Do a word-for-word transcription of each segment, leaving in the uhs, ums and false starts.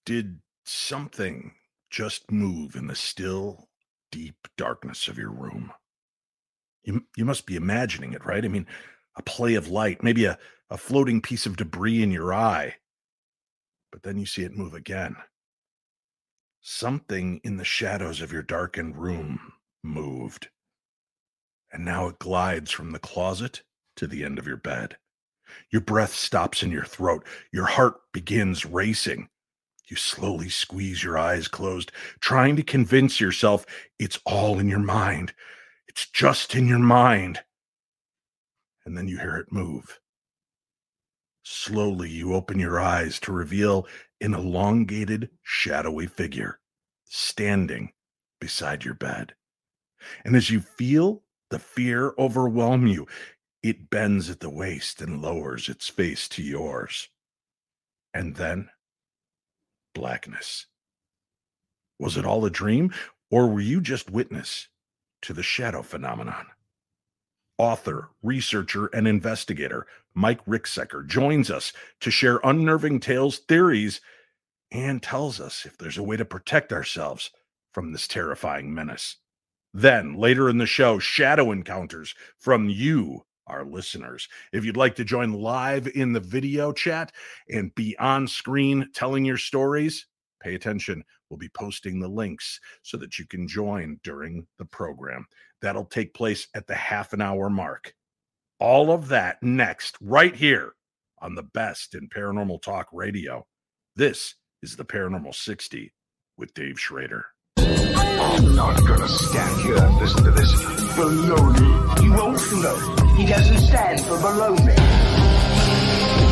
Did something just move in the still, deep darkness of your room? You, you must be imagining it, right? I mean, a play of light, maybe a, a floating piece of debris in your eye, but then you see it move again. Something in the shadows of your darkened room moved, and now it glides from the closet to the end of your bed. Your breath stops in your throat. Your heart begins racing. You slowly squeeze your eyes closed, trying to convince yourself it's all in your mind. It's just in your mind. And then you hear it move. Slowly, you open your eyes to reveal an elongated, shadowy figure standing beside your bed. And as you feel the fear overwhelm you, it bends at the waist and lowers its face to yours. And then blackness. Was it all a dream, or were you just witness to the shadow phenomenon? Author, researcher, and investigator Mike Ricksecker joins us to share unnerving tales, theories, and tells us if there's a way to protect ourselves from this terrifying menace. Then, later in the show, shadow encounters from you, our listeners. If you'd like to join live in the video chat and be on screen telling your stories, pay attention. We'll be posting the links so that you can join during the program. That'll take place at the half an hour mark. All of that next, right here on the best in paranormal talk radio. This is the Paranormal sixty with Dave Schrader. I'm not gonna stand here and listen to this baloney. You won't know. He doesn't stand for baloney.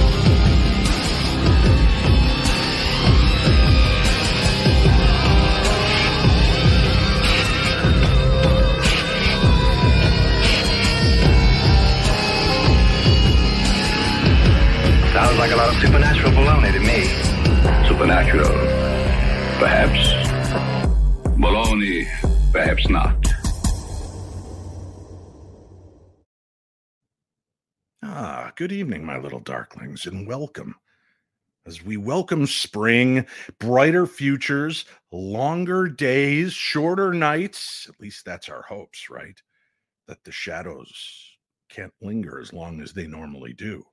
Sounds like a lot of supernatural baloney to me. Supernatural, perhaps. Baloney, perhaps not. Ah, good evening, my little darklings, and welcome. As we welcome spring, brighter futures, longer days, shorter nights, at least that's our hopes, right? That the shadows can't linger as long as they normally do.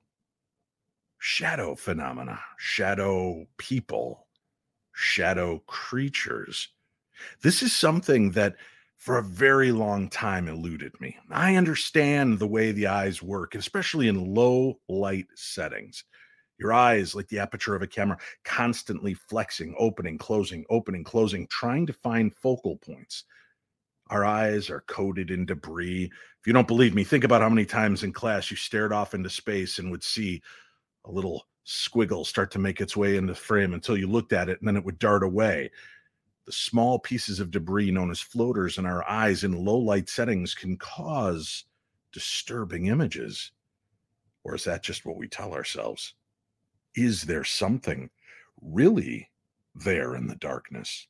Shadow phenomena, shadow people, shadow creatures. This is something that for a very long time eluded me. I understand the way the eyes work, especially in low light settings. Your eyes, like the aperture of a camera, constantly flexing, opening, closing, opening, closing, trying to find focal points. Our eyes are coated in debris. If you don't believe me, think about how many times in class you stared off into space and would see a little squiggle start to make its way into the frame until you looked at it and then it would dart away. The small pieces of debris known as floaters in our eyes in low light settings can cause disturbing images. Or is that just what we tell ourselves? Is there something really there in the darkness?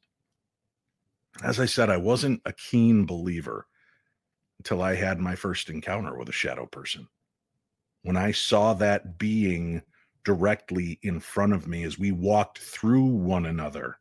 As I said, I wasn't a keen believer until I had my first encounter with a shadow person. When I saw that being directly in front of me as we walked through one another,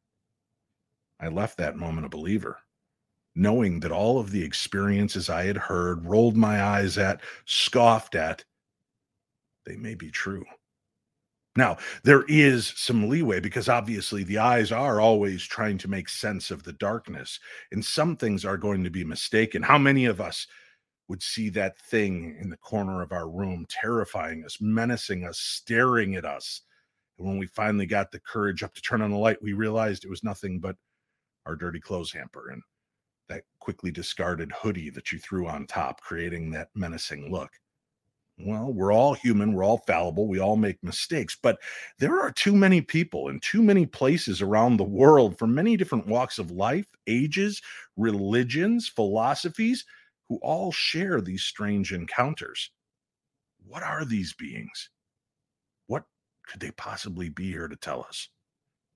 I left that moment a believer, knowing that all of the experiences I had heard, rolled my eyes at, scoffed at, they may be true. Now, there is some leeway because obviously the eyes are always trying to make sense of the darkness, and some things are going to be mistaken. How many of us would see that thing in the corner of our room, terrifying us, menacing us, staring at us? And when we finally got the courage up to turn on the light, we realized it was nothing but our dirty clothes hamper and that quickly discarded hoodie that you threw on top, creating that menacing look. Well, we're all human. We're all fallible. We all make mistakes. But there are too many people in too many places around the world from many different walks of life, ages, religions, philosophies, who all share these strange encounters. What are these beings? What could they possibly be here to tell us?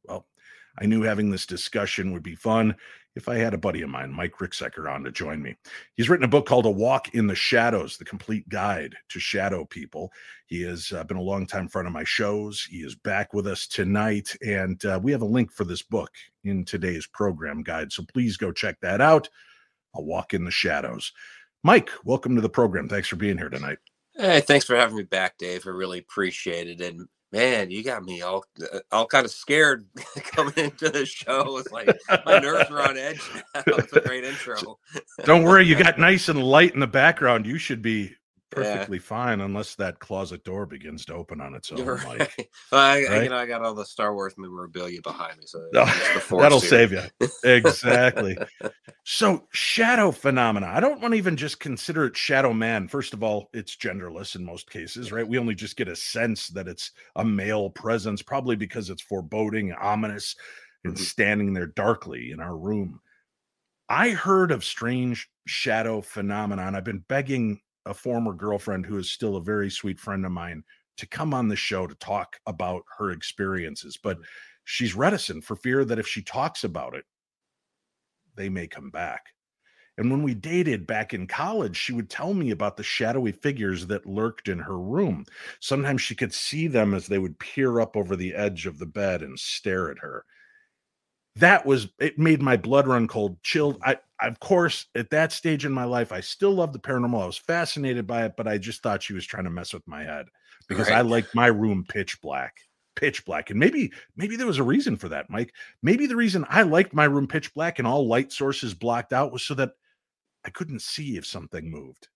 Well, I knew having this discussion would be fun if I had a buddy of mine, Mike Ricksecker, on to join me. He's written a book called A Walk in the Shadows, The Complete Guide to Shadow People. He has uh, been a longtime friend of my shows. He is back with us tonight, and uh, we have a link for this book in today's program guide, so please go check that out. A Walk in the Shadows. Mike, welcome to the program. Thanks for being here tonight. Hey, thanks for having me back, Dave. I really appreciate it. And man, you got me all all kind of scared coming into the show. It's like my nerves are on edge now. It's a great intro. Don't worry, you got nice and light in the background. You should be perfectly yeah. fine, unless that closet door begins to open on its own. Right. Mike. Well, I, right? I, you know, I got all the Star Wars memorabilia behind me, so oh, that'll here. save you. Exactly. So, shadow phenomena. I don't want to even just consider it shadow man. First of all, it's genderless in most cases, right? We only just get a sense that it's a male presence, probably because it's foreboding, ominous, and mm-hmm. standing there darkly in our room. I heard of strange shadow phenomena, and I've been begging a former girlfriend who is still a very sweet friend of mine to come on the show to talk about her experiences, but she's reticent for fear that if she talks about it, they may come back. And when we dated back in college, she would tell me about the shadowy figures that lurked in her room. Sometimes she could see them as they would peer up over the edge of the bed and stare at her. That was, it made my blood run cold, chilled. I, of course, at that stage in my life, I still loved the paranormal. I was fascinated by it, but I just thought she was trying to mess with my head because right. I liked my room pitch black, pitch black. And maybe, maybe there was a reason for that, Mike. Maybe the reason I liked my room pitch black and all light sources blocked out was so that I couldn't see if something moved.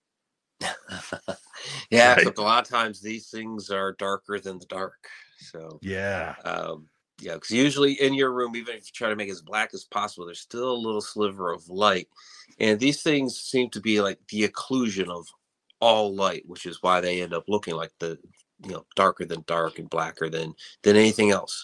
yeah. Right? A lot of times these things are darker than the dark. So, yeah. Um, Yeah, because usually in your room, even if you try to make it as black as possible, there's still a little sliver of light. And these things seem to be like the occlusion of all light, which is why they end up looking like the, you know, darker than dark and blacker than than anything else.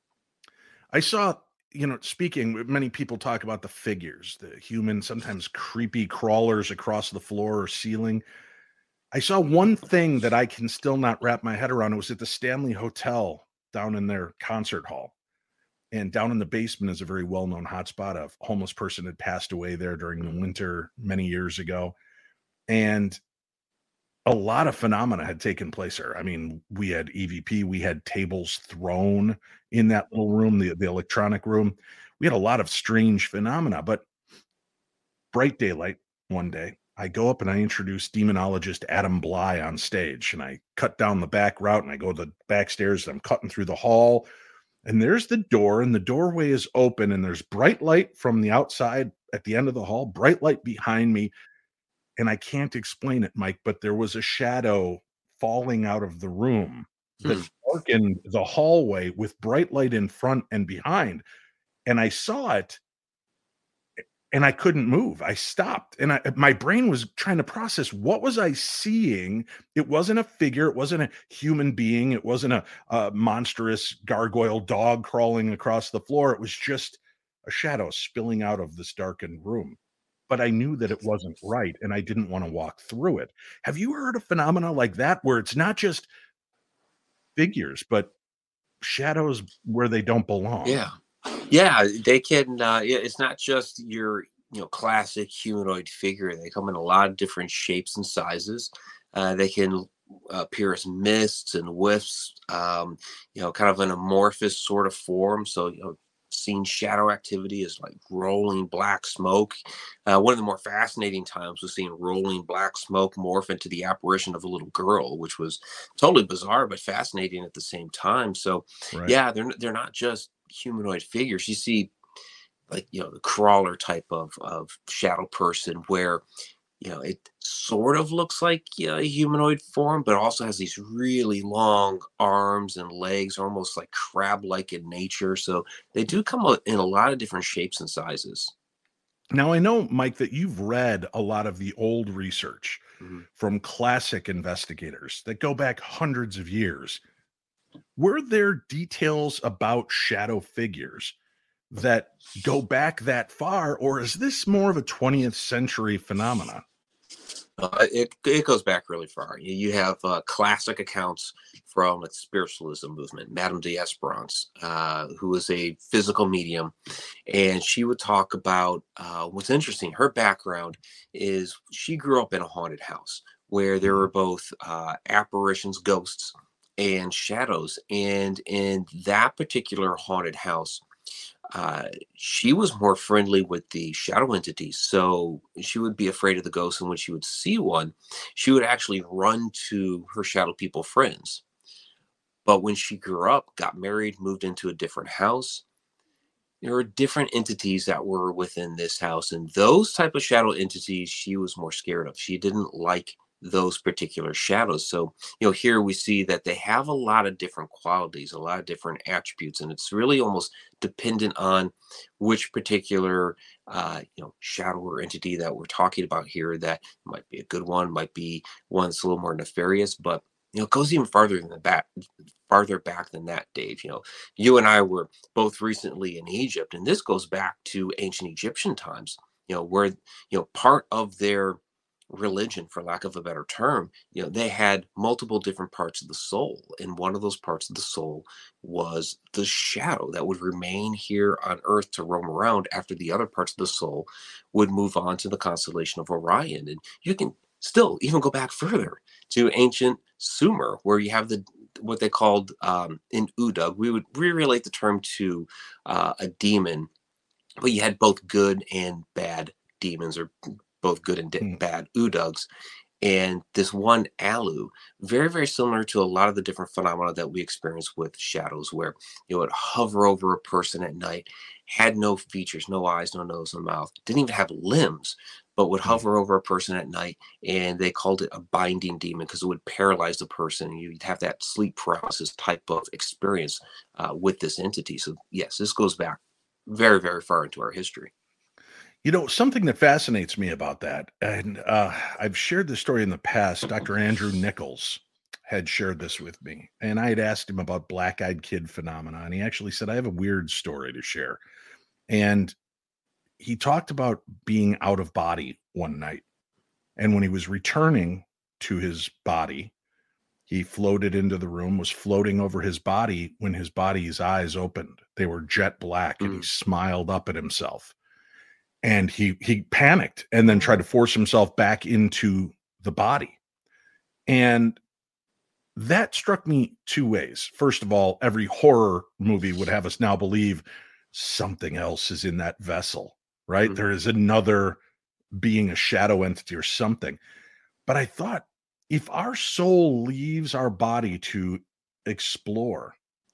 I saw, you know, speaking, many people talk about the figures, the human, sometimes creepy crawlers across the floor or ceiling. I saw one thing that I can still not wrap my head around. It was at the Stanley Hotel down in their concert hall, and down in the basement is a very well-known hotspot. A homeless person had passed away there during the winter many years ago, and a lot of phenomena had taken place there. I mean, we had E V P, we had tables thrown in that little room, the, the electronic room. We had a lot of strange phenomena, but bright daylight one day, I go up and I introduce demonologist Adam Bly on stage, and I cut down the back route and I go to the back stairs. I'm cutting through the hall, and there's the door, and the doorway is open, and there's bright light from the outside at the end of the hall, bright light behind me. And I can't explain it, Mike, but there was a shadow falling out of the room that hmm. darkened the hallway with bright light in front and behind. And I saw it, and I couldn't move. I stopped, and I, my brain was trying to process, what was I seeing? It wasn't a figure. It wasn't a human being. It wasn't a, a monstrous gargoyle dog crawling across the floor. It was just a shadow spilling out of this darkened room. But I knew that it wasn't right, and I didn't want to walk through it. Have you heard of phenomena like that, where it's not just figures, but shadows where they don't belong? Yeah. Yeah, they can. Uh, it's not just your, you know, classic humanoid figure. They come in a lot of different shapes and sizes. Uh, they can appear as mists and wisps. Um, you know, kind of an amorphous sort of form. So, you know, seeing shadow activity is like rolling black smoke. Uh, one of the more fascinating times was seeing rolling black smoke morph into the apparition of a little girl, which was totally bizarre but fascinating at the same time. So, right. yeah, they're they're not just humanoid figures. You see, like, you know, the crawler type of of shadow person, where, you know, it sort of looks like, you know, a humanoid form, but also has these really long arms and legs, almost like crab-like in nature. So they do come out in a lot of different shapes and sizes. Now, I know, Mike, that you've read a lot of the old research mm-hmm. from classic investigators that go back hundreds of years. Were there details about shadow figures that go back that far, or is this more of a twentieth century phenomenon? Uh, it it goes back really far. You, you have uh, classic accounts from the spiritualism movement. Madame de Esperance, uh, who was a physical medium, and she would talk about uh, what's interesting. Her background is she grew up in a haunted house where there were both uh, apparitions, ghosts, and shadows. And in that particular haunted house, uh, she was more friendly with the shadow entities. So she would be afraid of the ghosts. And when she would see one, she would actually run to her shadow people friends. But when she grew up, got married, moved into a different house, there were different entities that were within this house. And those type of shadow entities, she was more scared of. She didn't like those particular shadows. So, you know, here we see that they have a lot of different qualities, a lot of different attributes, and it's really almost dependent on which particular, uh, you know, shadow or entity that we're talking about here. That might be a good one, might be one that's a little more nefarious, but you know, it goes even farther than the back, farther back than that, Dave. You know, you and I were both recently in Egypt, and this goes back to ancient Egyptian times. You know, where you know part of their religion, for lack of a better term, you know, they had multiple different parts of the soul, and one of those parts of the soul was the shadow that would remain here on Earth to roam around after the other parts of the soul would move on to the constellation of Orion. And you can still even go back further to ancient Sumer, where you have the what they called um, in Udug. We would re-relate the term to uh, a demon, but you had both good and bad demons, or both good and Hmm. bad Udugs. And this one Alu, very, very similar to a lot of the different phenomena that we experience with shadows, where it would hover over a person at night, had no features, no eyes, no nose, no mouth, didn't even have limbs, but would Hmm. hover over a person at night. And they called it a binding demon because it would paralyze the person. And you'd have that sleep paralysis type of experience uh, with this entity. So, yes, this goes back very, very far into our history. You know, something that fascinates me about that, and uh, I've shared this story in the past. Doctor Andrew Nichols had shared this with me, and I had asked him about black-eyed kid phenomena, and he actually said, I have a weird story to share. And he talked about being out of body one night. And when he was returning to his body, he floated into the room, was floating over his body when his body's eyes opened. They were jet black, and he Mm. smiled up at himself. And he he panicked and then tried to force himself back into the body. And that struck me two ways. First of all, every horror movie would have us now believe something else is in that vessel, right? Mhm. There is another being, a shadow entity or something. But I thought, if our soul leaves our body to explore,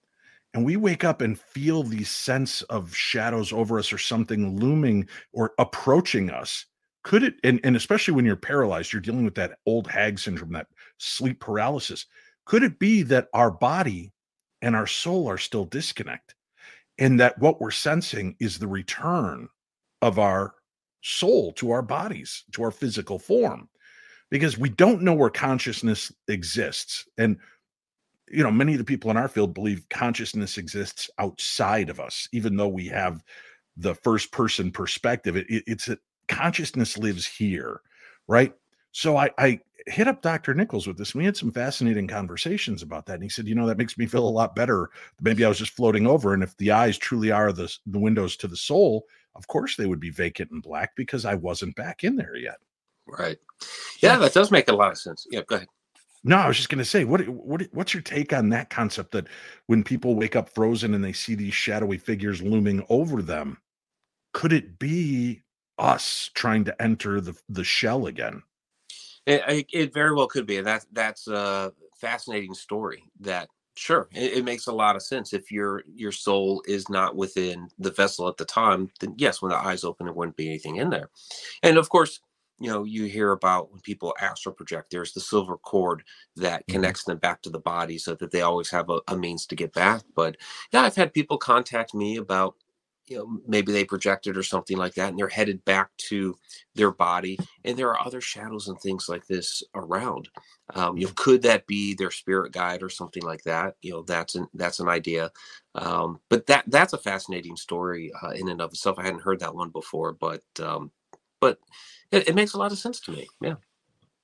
and we wake up and feel these sense of shadows over us or something looming or approaching us, could it, and, and especially when you're paralyzed, you're dealing with that old hag syndrome, that sleep paralysis, could it be that our body and our soul are still disconnect, and that what we're sensing is the return of our soul to our bodies, to our physical form? Because we don't know where consciousness exists. And you know, many of the people in our field believe consciousness exists outside of us, even though we have the first person perspective. It, it, it's a consciousness lives here, right? So I, I hit up Doctor Nichols with this, and we had some fascinating conversations about that. And he said, you know, that makes me feel a lot better. Maybe I was just floating over, and if the eyes truly are the the windows to the soul, of course they would be vacant and black because I wasn't back in there yet. Right. Yeah, that does make a lot of sense. Yeah, go ahead. No, I was just going to say, what what what's your take on that concept, that when people wake up frozen and they see these shadowy figures looming over them, could it be us trying to enter the the shell again? It, it it very well could be, and that's that's a fascinating story. That sure, it, it makes a lot of sense. If your your soul is not within the vessel at the time, then yes, when the eyes open, there wouldn't be anything in there. And of course, you know, you hear about when people astral project, there's the silver cord that Mhm. connects them back to the body, so that they always have a, a means to get back. But yeah, I've had people contact me about, you know, maybe they projected or something like that, and they're headed back to their body, and there are other shadows and things like this around. Um, you know, could that be their spirit guide or something like that? You know, that's an that's an idea. Um, but that that's a fascinating story uh, in and of itself. I hadn't heard that one before, but um, but it, it makes a lot of sense to me. Yeah.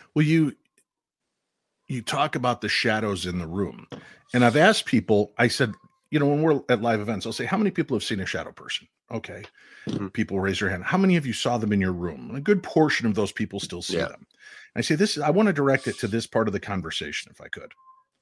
Well, you you talk about the shadows in the room, and I've asked people. I said, you know, when we're at live events, I'll say, how many people have seen a shadow person? Okay, Mm-hmm. people raise their hand. How many of you saw them in your room? And a good portion of those people still see Yeah. them. I say this. I want to direct it to this part of the conversation, if I could.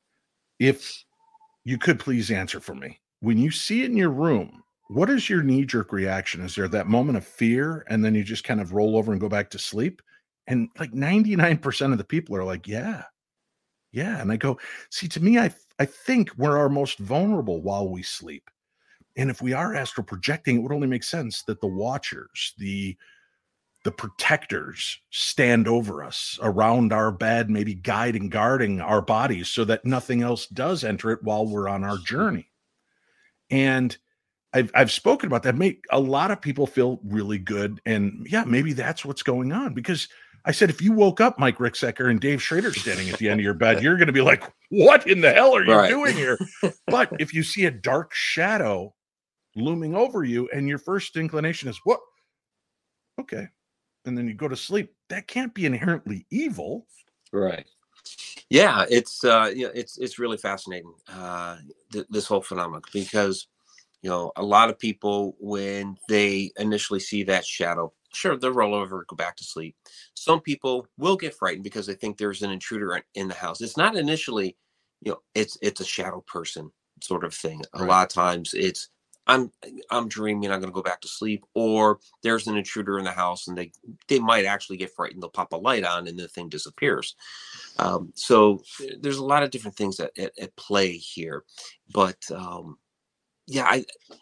If you could please answer for me, when you see it in your room, what is your knee-jerk reaction? Is there that moment of fear, and then you just kind of roll over and go back to sleep? And like ninety-nine percent of the people are like, yeah, yeah. And I go, see, to me, I I think we're our most vulnerable while we sleep. And if we are astral projecting, it would only make sense that the watchers, the the protectors stand over us, around our bed, maybe guiding, guarding our bodies so that nothing else does enter it while we're on our journey. And I've, I've spoken about that. Make a lot of people feel really good. And yeah, maybe that's what's going on. Because I said, if you woke up Mike Ricksecker and Dave Schrader standing at the end of your bed, you're going to be like, what in the hell are you Right. doing here? But if you see a dark shadow looming over you and your first inclination is, what? Okay. And then you go to sleep, that can't be inherently evil. Right. Yeah, it's uh you know, it's it's really fascinating, uh th- this whole phenomenon, because you know, a lot of people, when they initially see that shadow, sure, they'll roll over, go back to sleep. Some people will get frightened because they think there's an intruder in, in the house. It's not initially, you know, it's it's a shadow person sort of thing. A Right. lot of times it's I'm I'm dreaming, I'm gonna go back to sleep, or there's an intruder in the house and they they might actually get frightened. They'll pop a light on and the thing disappears. Um, so there's a lot of different things at, at, at play here. But um yeah, I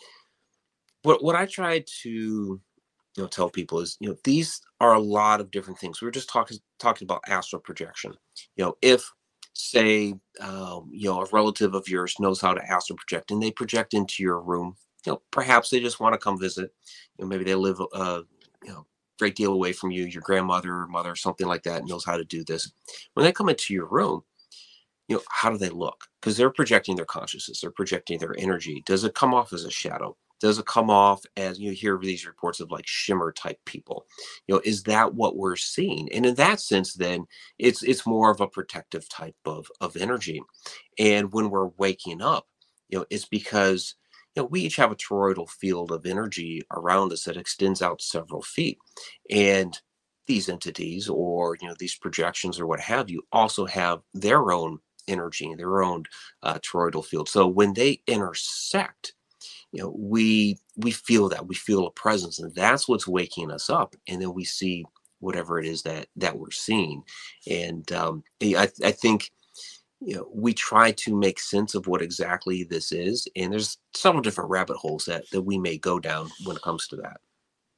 what what I try to you know tell people is, you know, these are a lot of different things. We were just talking talking about astral projection. You know, if say um, you know, a relative of yours knows how to astral project and they project into your room, you know, perhaps they just want to come visit. You know, maybe they live uh, you know, great deal away from you, your grandmother or mother, something like that, knows how to do this. When they come into your room, you know, how do they look? Because they're projecting their consciousness, they're projecting their energy. Does it come off as a shadow? Does it come off as, you hear these reports of like shimmer type people? You know, is that what we're seeing? And in that sense, then it's it's more of a protective type of of energy. And when we're waking up, you know, it's because, you know, we each have a toroidal field of energy around us that extends out several feet. And these entities, or you know, these projections or what have you, also have their own energy, their own uh, toroidal field. So when they intersect, you know, we we feel that we feel a presence, and that's what's waking us up. And then we see whatever it is that that we're seeing. And um, I, I think, you know, we try to make sense of what exactly this is, and there's several different rabbit holes that that we may go down when it comes to that.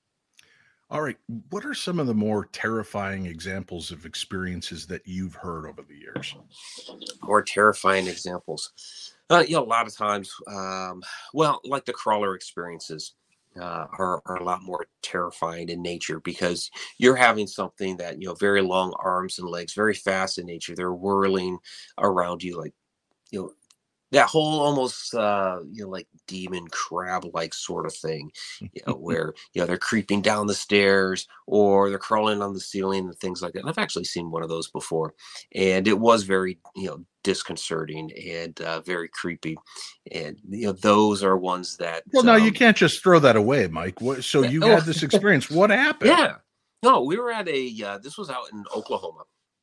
All right. What are some of the more terrifying examples of experiences that you've heard over the years? More terrifying examples. Uh, you know, a lot of times, um, well, like the crawler experiences uh, are, are a lot more terrifying in nature, because you're having something that, you know, very long arms and legs, very fast in nature. They're whirling around you, like, you know, that whole almost uh you know, like demon crab like sort of thing, you know, where, you know, they're creeping down the stairs or they're crawling on the ceiling and things like that. And I've actually seen one of those before, and it was very, you know, disconcerting and uh, very creepy. And you know, those are ones that Well, no, you um, can't just throw that away, Mike. What, so yeah, you oh, had this experience. What happened? yeah, no, we were at a uh, this was out in Oklahoma.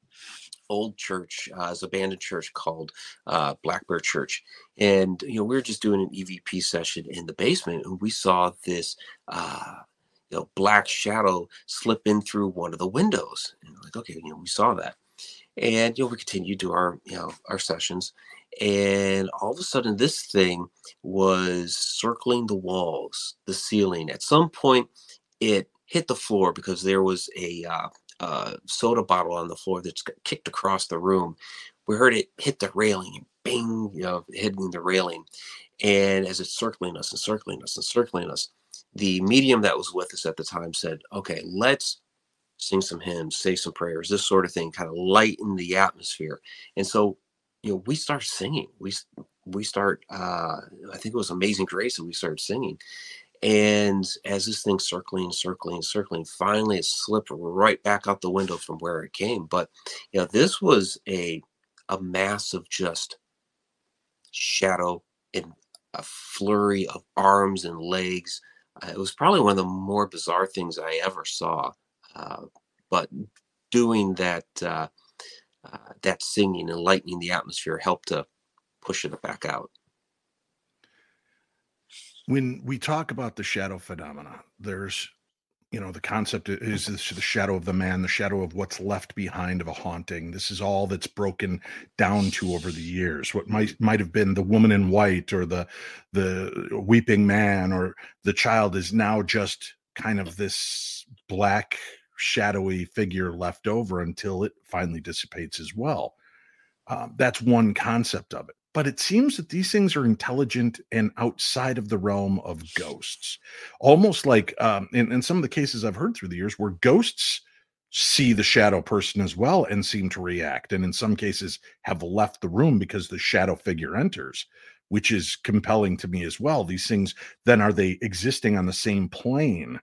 Old church, uh, is abandoned church called uh, Black Bear Church, and you know, we were just doing an E V P session in the basement, and we saw this uh, you know, black shadow slip in through one of the windows. And we're like, okay, you know, we saw that, and you know, we continued to do our, you know, our sessions, and all of a sudden, this thing was circling the walls, the ceiling. At some point, it hit the floor because there was a uh, uh, soda bottle on the floor that's got kicked across the room. We heard it hit the railing and bing, you know, hitting the railing. And as it's circling us and circling us and circling us, the medium that was with us at the time said, okay, let's sing some hymns, say some prayers, this sort of thing, kind of lighten the atmosphere. And so, you know, we start singing. We we start, uh, I think it was Amazing Grace, and we started singing. And as this thing's circling, circling, circling, finally it slipped right back out the window from where it came. But you know, this was a a mass of just shadow and a flurry of arms and legs. Uh, it was probably one of the more bizarre things I ever saw. Uh, but doing that uh, uh, that singing and lightening the atmosphere helped to push it back out. When we talk about the shadow phenomena, there's, you know, the concept is this, the shadow of the man, the shadow of what's left behind of a haunting. This is all that's broken down to over the years. What might might have been the woman in white or the the weeping man or the child is now just kind of this black shadowy figure left over until it finally dissipates as well. Um, that's one concept of it. But it seems that these things are intelligent and outside of the realm of ghosts. Almost like um, in, in some of the cases I've heard through the years where ghosts see the shadow person as well and seem to react. And in some cases have left the room because the shadow figure enters, which is compelling to me as well. These things, then are they existing on the same plane?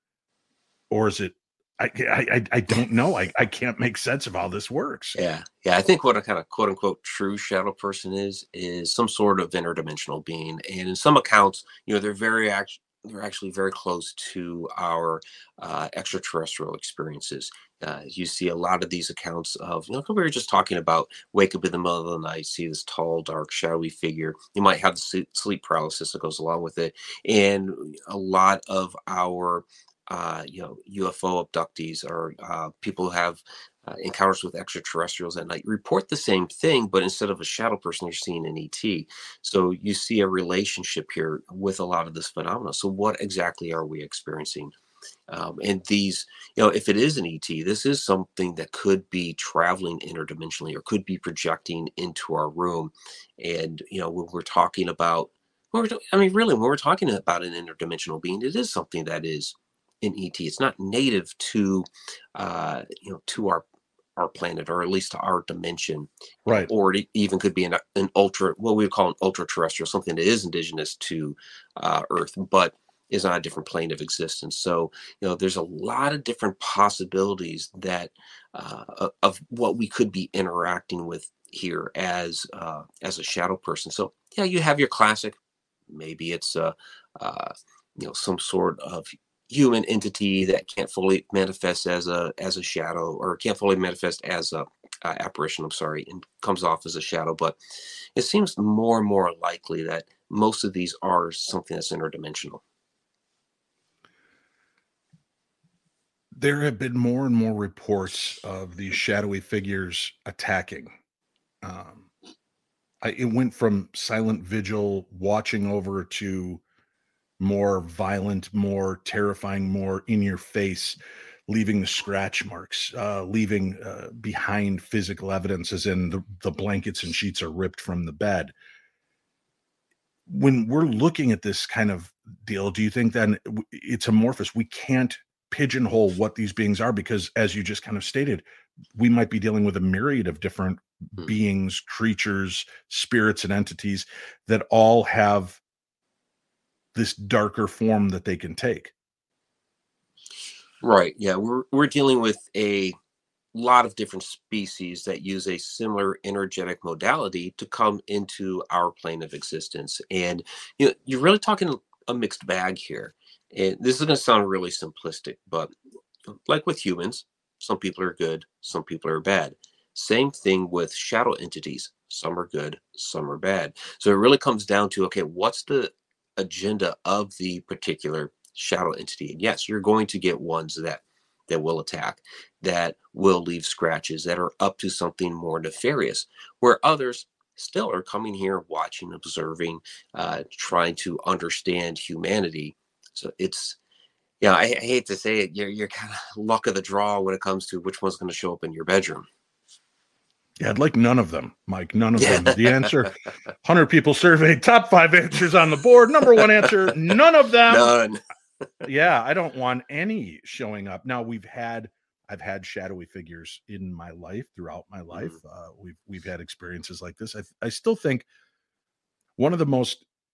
Or is it I, I I don't know. I, I can't make sense of how this works. Yeah. Yeah. I think what a kind of quote unquote true shadow person is, is some sort of interdimensional being. And in some accounts, you know, they're very act- they're actually very close to our uh, extraterrestrial experiences. Uh, you see a lot of these accounts of, you know, we were just talking about wake up in the middle of the night, see this tall, dark, shadowy figure. You might have the sleep paralysis that goes along with it. And a lot of our Uh, you know, U F O abductees or uh, people who have uh, encounters with extraterrestrials at night report the same thing, but instead of a shadow person, you're seeing an E T. So you see a relationship here with a lot of this phenomena. So what exactly are we experiencing? Um, and these, you know, if it is an E T, this is something that could be traveling interdimensionally or could be projecting into our room. And, you know, when we're talking about, when we're, I mean, really, when we're talking about an interdimensional being, it is something that is in E T. It's not native to, uh, you know, to our our planet, or at least to our dimension, Right. Or it even could be an, an ultra, what we would call an ultra terrestrial, something that is indigenous to uh, Earth, but is on a different plane of existence. So, you know, there's a lot of different possibilities that uh, of what we could be interacting with here as uh, as a shadow person. So, yeah, you have your classic. Maybe it's a, uh, you know, some sort of human entity that can't fully manifest as a as a shadow, or can't fully manifest as a uh, apparition, I'm sorry, and comes off as a shadow. But it seems more and more likely that most of these are something that's interdimensional. There have been more and more reports of these shadowy figures attacking. Um, I, it went from silent vigil, watching over, to more violent, more terrifying, more in your face, leaving the scratch marks, uh, leaving uh, behind physical evidence, as in the, the blankets and sheets are ripped from the bed. When we're looking at this kind of deal, do you think then it's amorphous? We can't pigeonhole what these beings are, because as you just kind of stated, we might be dealing with a myriad of different mm-hmm. beings, creatures, spirits, and entities that all have this darker form that they can take. Right. Yeah. We're, we're dealing with a lot of different species that use a similar energetic modality to come into our plane of existence. And, you know, you're really talking a mixed bag here. And this is going to sound really simplistic, but like with humans, some people are good, some people are bad. Same thing with shadow entities. Some are good, some are bad. So it really comes down to, okay, what's the agenda of the particular shadow entity? And yes, you're going to get ones that that will attack, that will leave scratches, that are up to something more nefarious, where others still are coming here, watching, observing, uh, trying to understand humanity. So it's, yeah, I, I hate to say it, you're, you're kind of luck of the draw when it comes to which one's going to show up in your bedroom. Yeah, I'd like none of them, Mike. None of them. The answer, one hundred people surveyed, top five answers on the board. Number one answer, none of them. None. Yeah, I don't want any showing up. Now, we've had, I've had shadowy figures in my life, throughout my life. Mm. Uh, we've we've had experiences like this. I, I still think one of the most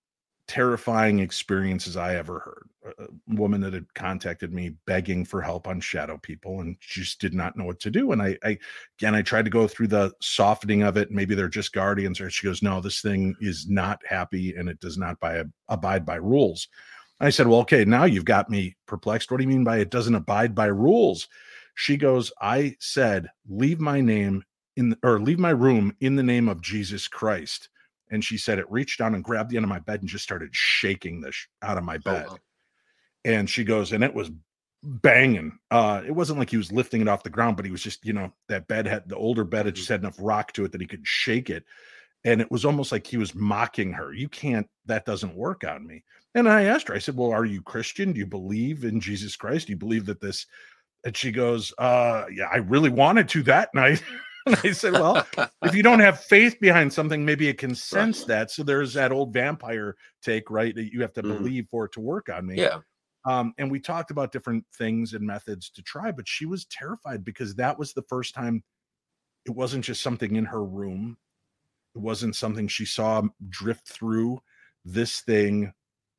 terrifying experiences I ever heard. A woman that had contacted me begging for help on shadow people, and she just did not know what to do. And I, I again, I tried to go through the softening of it. Maybe they're just guardians. Or she goes, no, this thing is not happy and it does not by, abide by rules. I said, well, okay, now you've got me perplexed. What do you mean by it doesn't abide by rules? She goes, I said, leave my name in, or leave my room in the name of Jesus Christ. And she said, it reached down and grabbed the end of my bed and just started shaking the sh- out of my bed. Oh, wow. And she goes, and it was banging. Uh, it wasn't like he was lifting it off the ground, but he was just, you know, that bed had, the older bed had just had enough rock to it that he could shake it. And it was almost like he was mocking her. You can't, that doesn't work on me. And I asked her, I said, well, are you Christian? Do you believe in Jesus Christ? Do you believe that this? And she goes, uh, yeah, I really wanted to that night. And I said, well, if you don't have faith behind something, maybe it can sense that. So there's that old vampire take, right? That you have to mm. believe for it to work on me. Yeah. Um, and we talked about different things and methods to try, but she was terrified because that was the first time it wasn't just something in her room. It wasn't something she saw drift through. This thing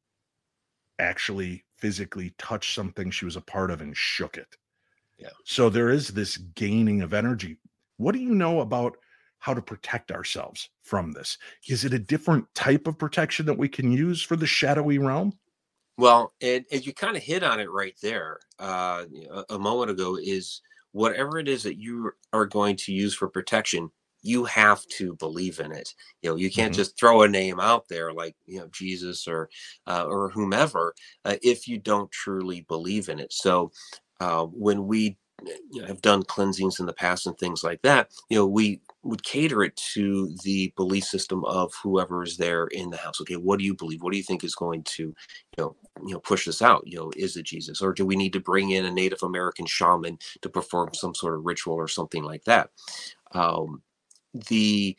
actually physically touched something she was a part of and shook it. Yeah. So there is this gaining of energy. What do you know about how to protect ourselves from this? Is it a different type of protection that we can use for the shadowy realm? Well, and, and you kind of hit on it right there uh, a, a moment ago, is whatever it is that you are going to use for protection, you have to believe in it. You know, you can't mm-hmm. just throw a name out there like, you know, Jesus or uh, or whomever uh, if you don't truly believe in it. So uh, when we you know, have done cleansings in the past and things like that, you know, we would cater it to the belief system of whoever is there in the house. Okay, what do you believe? What do you think is going to, you know, you know, push this out? You know, is it Jesus, or do we need to bring in a Native American shaman to perform some sort of ritual or something like that? Um, the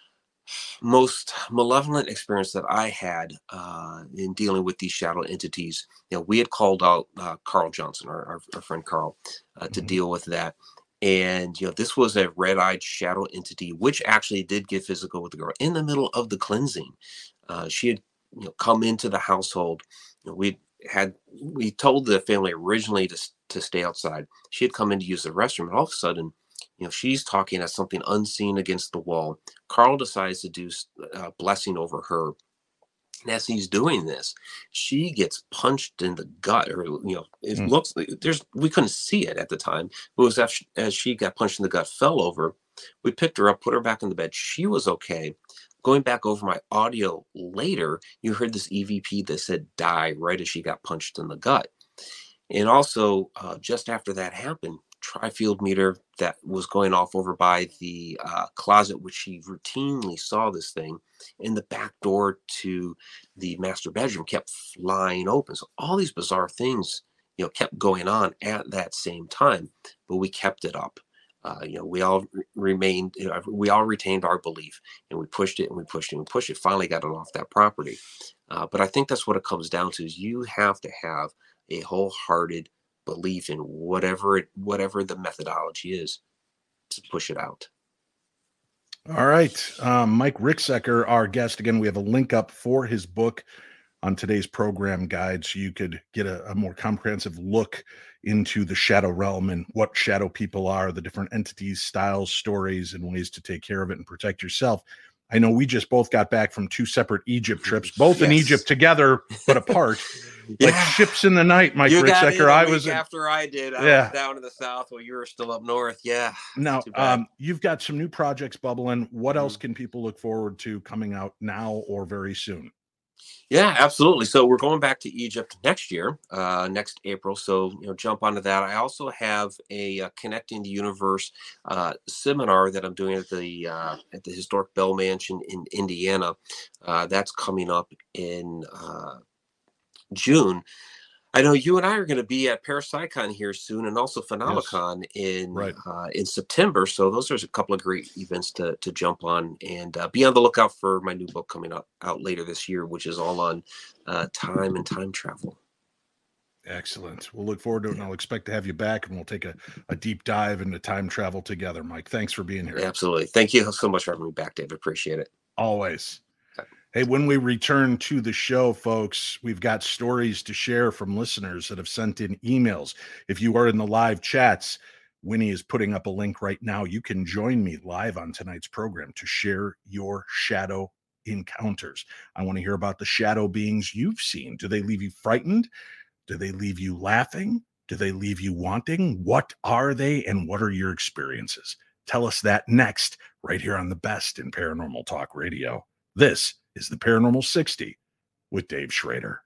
most malevolent experience that I had uh, in dealing with these shadow entities, you know, we had called out uh, Carl Johnson, our, our, our friend Carl, uh, mm-hmm. to deal with that. And, you know, this was a red-eyed shadow entity, which actually did get physical with the girl in the middle of the cleansing. Uh, she had, you know, come into the household. You know, we had, we told the family originally to, to stay outside. She had come in to use the restroom, and all of a sudden, you know, she's talking at something unseen against the wall. Carl decides to do uh, blessing over her. And as he's doing this, she gets punched in the gut, or, you know, it mm. looks like there's, we couldn't see it at the time. It was as she, as she got punched in the gut, fell over. We picked her up, put her back in the bed. She was okay. Going back over my audio later, you heard this E V P that said die right as she got punched in the gut. And also, uh, just after that happened, tri-field meter that was going off over by the uh, closet, which she routinely saw this thing, and the back door to the master bedroom kept flying open. So all these bizarre things, you know, kept going on at that same time, but we kept it up. Uh, you know, we all re- remained, you know, we all retained our belief, and we pushed it and we pushed it and we pushed it. Finally got it off that property. Uh, but I think that's what it comes down to, is you have to have a wholehearted belief in whatever it, whatever the methodology is to push it out. All right. Um, Mike Ricksecker, our guest. Again, we have a link up for his book on today's program guide, so you could get a, a more comprehensive look into the shadow realm and what shadow people are, the different entities, styles, stories, and ways to take care of it and protect yourself. I know we just both got back from two separate Egypt trips, both yes. in Egypt together, but apart. Yeah. Like ships in the night, Mike you Ricksecker. I was after I did. I yeah. was down in the south while you were still up north. Yeah. Now, um, you've got some new projects bubbling. What mm-hmm. else can people look forward to coming out now or very soon? Yeah, absolutely. So we're going back to Egypt next year, uh, next April. So, you know, jump onto that. I also have a uh, Connecting the Universe uh, seminar that I'm doing at the uh, at the historic Bell Mansion in Indiana. Uh, that's coming up in uh, June. I know you and I are going to be at Parapsychon here soon, and also Phenomicon yes. in right. uh, in September. So those are a couple of great events to to jump on, and uh, be on the lookout for my new book coming out out later this year, which is all on uh, time and time travel. Excellent. We'll look forward to it, and I'll expect to have you back, and we'll take a, a deep dive into time travel together. Mike, thanks for being here. Absolutely. Thank you so much for having me back, Dave. Appreciate it. Always. Hey, when we return to the show, folks, we've got stories to share from listeners that have sent in emails. If you are in the live chats, Winnie is putting up a link right now. You can join me live on tonight's program to share your shadow encounters. I want to hear about the shadow beings you've seen. Do they leave you frightened? Do they leave you laughing? Do they leave you wanting? What are they, and what are your experiences? Tell us that next, right here on the best in Paranormal Talk Radio. This is the Paranormal sixty with Dave Schrader.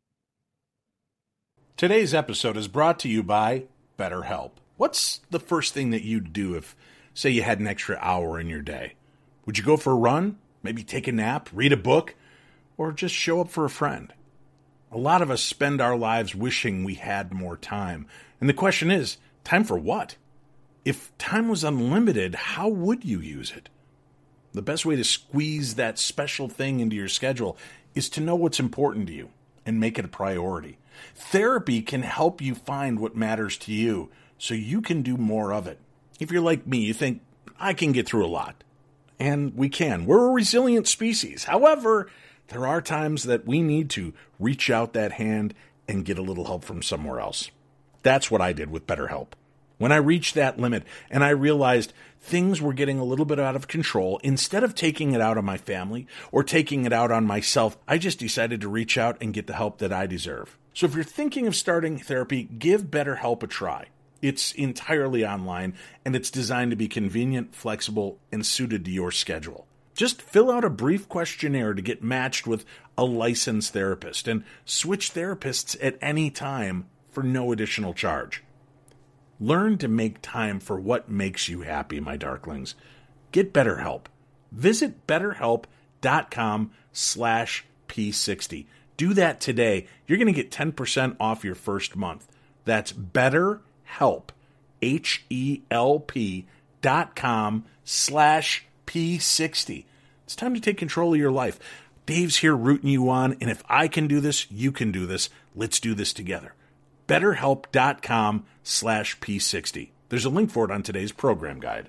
Today's episode is brought to you by BetterHelp. What's the first thing that you'd do if, say, you had an extra hour in your day? Would you go for a run? Maybe take a nap, read a book, or just show up for a friend? A lot of us spend our lives wishing we had more time. And the question is, time for what? If time was unlimited, how would you use it? The best way to squeeze that special thing into your schedule is to know what's important to you and make it a priority. Therapy can help you find what matters to you so you can do more of it. If you're like me, you think, I can get through a lot. And we can. We're a resilient species. However, there are times that we need to reach out that hand and get a little help from somewhere else. That's what I did with BetterHelp. When I reached that limit and I realized things were getting a little bit out of control, instead of taking it out on my family or taking it out on myself, I just decided to reach out and get the help that I deserve. So if you're thinking of starting therapy, give BetterHelp a try. It's entirely online, and it's designed to be convenient, flexible, and suited to your schedule. Just fill out a brief questionnaire to get matched with a licensed therapist, and switch therapists at any time for no additional charge. Learn to make time for what makes you happy, my darklings. Get BetterHelp. Visit betterhelp.com slash P60. Do that today. You're going to get ten percent off your first month. That's BetterHelp, H E L P dot com slash P sixty. It's time to take control of your life. Dave's here rooting you on, and if I can do this, you can do this. Let's do this together. BetterHelp.com slash P60. There's a link for it on today's program guide.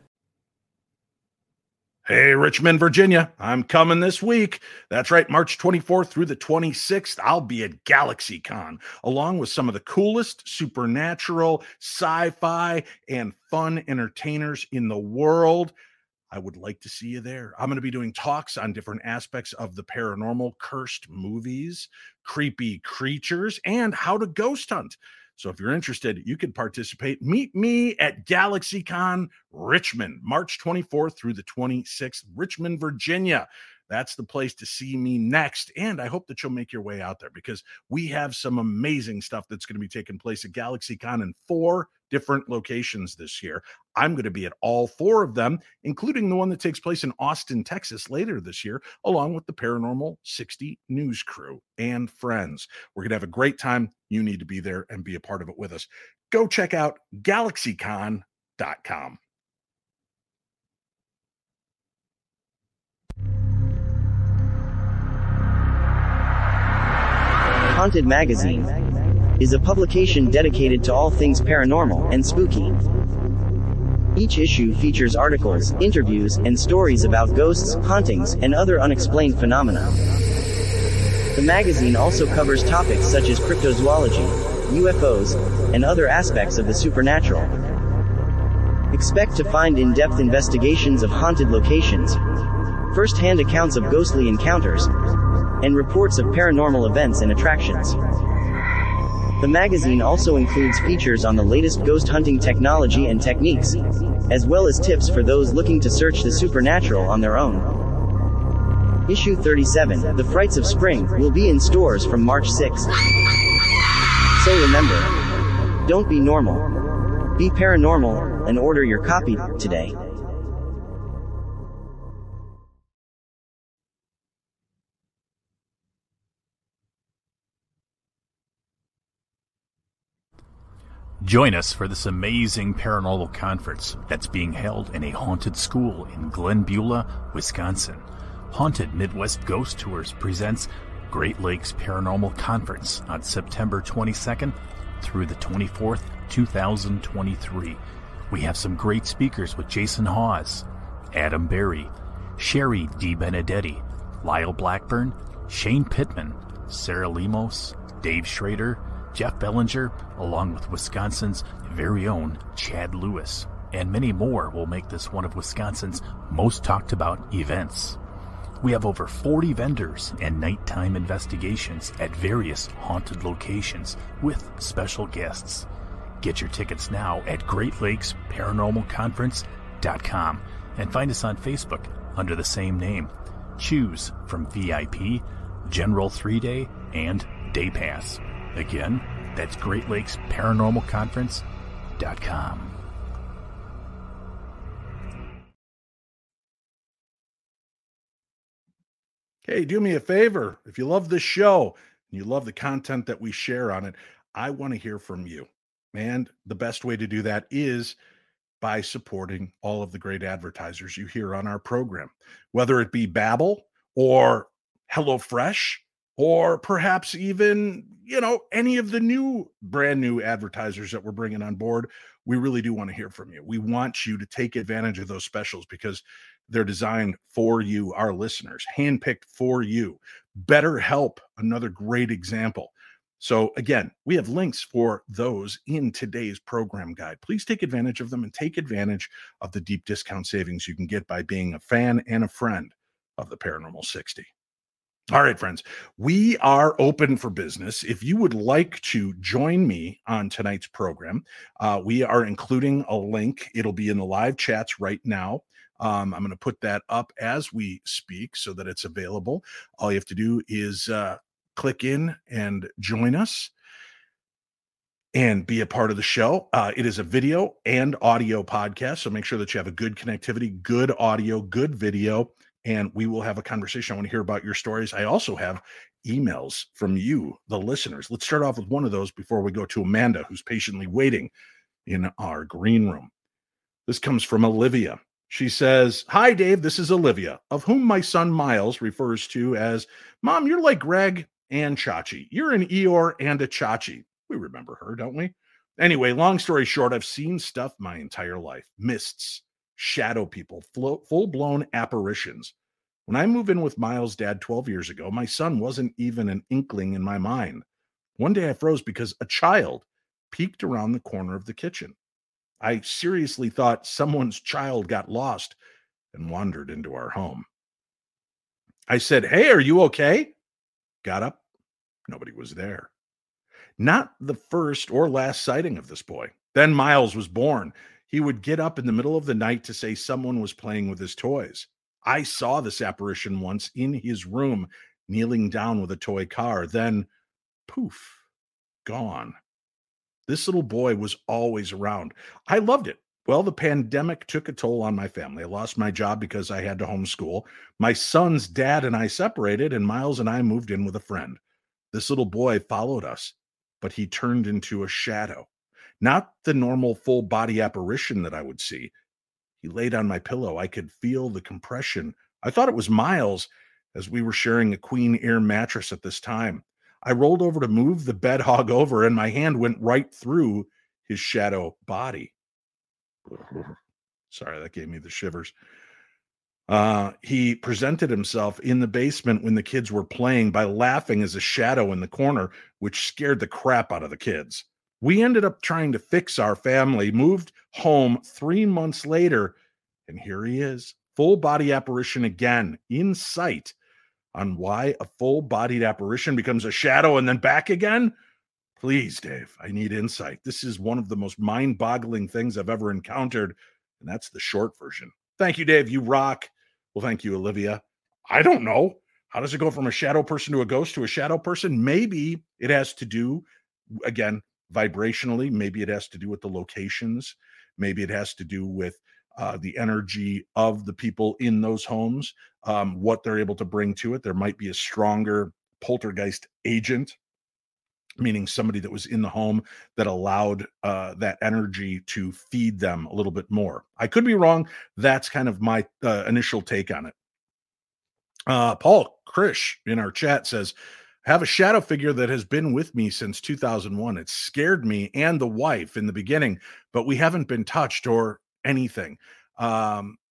Hey, Richmond, Virginia, I'm coming this week. That's right, March twenty-fourth through the twenty-sixth, I'll be at GalaxyCon, along with some of the coolest supernatural, sci-fi, and fun entertainers in the world. I would like to see you there. I'm going to be doing talks on different aspects of the paranormal, cursed movies, creepy creatures, and how to ghost hunt. So if you're interested, you can participate. Meet me at GalaxyCon Richmond, March twenty-fourth through the twenty-sixth, Richmond, Virginia. That's the place to see me next. And I hope that you'll make your way out there, because we have some amazing stuff that's going to be taking place at GalaxyCon in four different locations this year. I'm going to be at all four of them, including the one that takes place in Austin, Texas later this year, along with the Paranormal sixty news crew and friends. We're going to have a great time. You need to be there and be a part of it with us. Go check out galaxy con dot com. Haunted Magazine is a publication dedicated to all things paranormal and spooky. Each issue features articles, interviews, and stories about ghosts, hauntings, and other unexplained phenomena. The magazine also covers topics such as cryptozoology, U F Os, and other aspects of the supernatural. Expect to find in-depth investigations of haunted locations, first-hand accounts of ghostly encounters, and reports of paranormal events and attractions. The magazine also includes features on the latest ghost hunting technology and techniques, as well as tips for those looking to search the supernatural on their own. Issue thirty-seven, The Frights of Spring, will be in stores from March sixth. So remember, don't be normal. Be paranormal, and order your copy today. Join us for this amazing paranormal conference that's being held in a haunted school in Glen Beulah, Wisconsin. Haunted Midwest Ghost Tours presents Great Lakes Paranormal Conference on September twenty-second through the twenty-fourth, two thousand twenty-three. We have some great speakers with Jason Hawes, Adam Berry, Sherry D. Benedetti, Lyle Blackburn, Shane Pittman, Sarah Lemos, Dave Schrader, Jeff Bellinger, along with Wisconsin's very own Chad Lewis. And many more will make this one of Wisconsin's most talked about events. We have over forty vendors and nighttime investigations at various haunted locations with special guests. Get your tickets now at Great Lakes Paranormal Conference dot com and find us on Facebook under the same name. Choose from V I P, General three-day, and Day Pass. Again, that's Great Lakes Paranormal Conference dot com. Hey, do me a favor. If you love this show and you love the content that we share on it, I want to hear from you. And the best way to do that is by supporting all of the great advertisers you hear on our program, whether it be Babbel or HelloFresh, or perhaps even, you know, any of the new brand new advertisers that we're bringing on board. We really do want to hear from you. We want you to take advantage of those specials because they're designed for you, our listeners, handpicked for you. BetterHelp, another great example. So again, we have links for those in today's program guide. Please take advantage of them and take advantage of the deep discount savings you can get by being a fan and a friend of the Paranormal sixty. All right, friends, we are open for business. If you would like to join me on tonight's program, uh, we are including a link. It'll be in the live chats right now. Um, I'm going to put that up as we speak so that it's available. All you have to do is uh, click in and join us and be a part of the show. Uh, it is a video and audio podcast, so make sure that you have a good connectivity, good audio, good video, and we will have a conversation. I want to hear about your stories. I also have emails from you, the listeners. Let's start off with one of those before we go to Amanda, who's patiently waiting in our green room. This comes from Olivia. She says, "Hi, Dave. This is Olivia, of whom my son Miles refers to as, Mom, you're like Greg and Chachi. You're an Eeyore and a Chachi." We remember her, don't we? Anyway, long story short, I've seen stuff my entire life. Mists, shadow people, full-blown apparitions. When I moved in with Miles' dad twelve years ago, my son wasn't even an inkling in my mind. One day I froze because a child peeked around the corner of the kitchen. I seriously thought someone's child got lost and wandered into our home. I said, "Hey, are you okay?" Got up. Nobody was there. Not the first or last sighting of this boy. Then Miles was born. He would get up in the middle of the night to say someone was playing with his toys. I saw this apparition once in his room, kneeling down with a toy car. Then, poof, gone. This little boy was always around. I loved it. Well, the pandemic took a toll on my family. I lost my job because I had to homeschool. My son's dad and I separated, and Miles and I moved in with a friend. This little boy followed us, but he turned into a shadow. Not the normal full body apparition that I would see. He laid on my pillow. I could feel the compression. I thought it was Miles, as we were sharing a Queen Air mattress at this time. I rolled over to move the bed hog over, and my hand went right through his shadow body. Sorry, that gave me the shivers. Uh, he presented himself in the basement when the kids were playing by laughing as a shadow in the corner, which scared the crap out of the kids. We ended up trying to fix our family, moved home three months later, and here he is, full body apparition again, in sight. On why a full-bodied apparition becomes a shadow and then back again? Please, Dave, I need insight. This is one of the most mind-boggling things I've ever encountered, and that's the short version. Thank you, Dave. You rock. Well, thank you, Olivia. I don't know. How does it go from a shadow person to a ghost to a shadow person? Maybe it has to do, again, vibrationally. Maybe it has to do with the locations. Maybe it has to do with Uh, the energy of the people in those homes, um, what they're able to bring to it. There might be a stronger poltergeist agent, meaning somebody that was in the home that allowed uh, that energy to feed them a little bit more. I could be wrong. That's kind of my uh, initial take on it. Uh, Paul Krish in our chat says, "I have a shadow figure that has been with me since two thousand one. It scared me and the wife in the beginning, but we haven't been touched or anything." Um,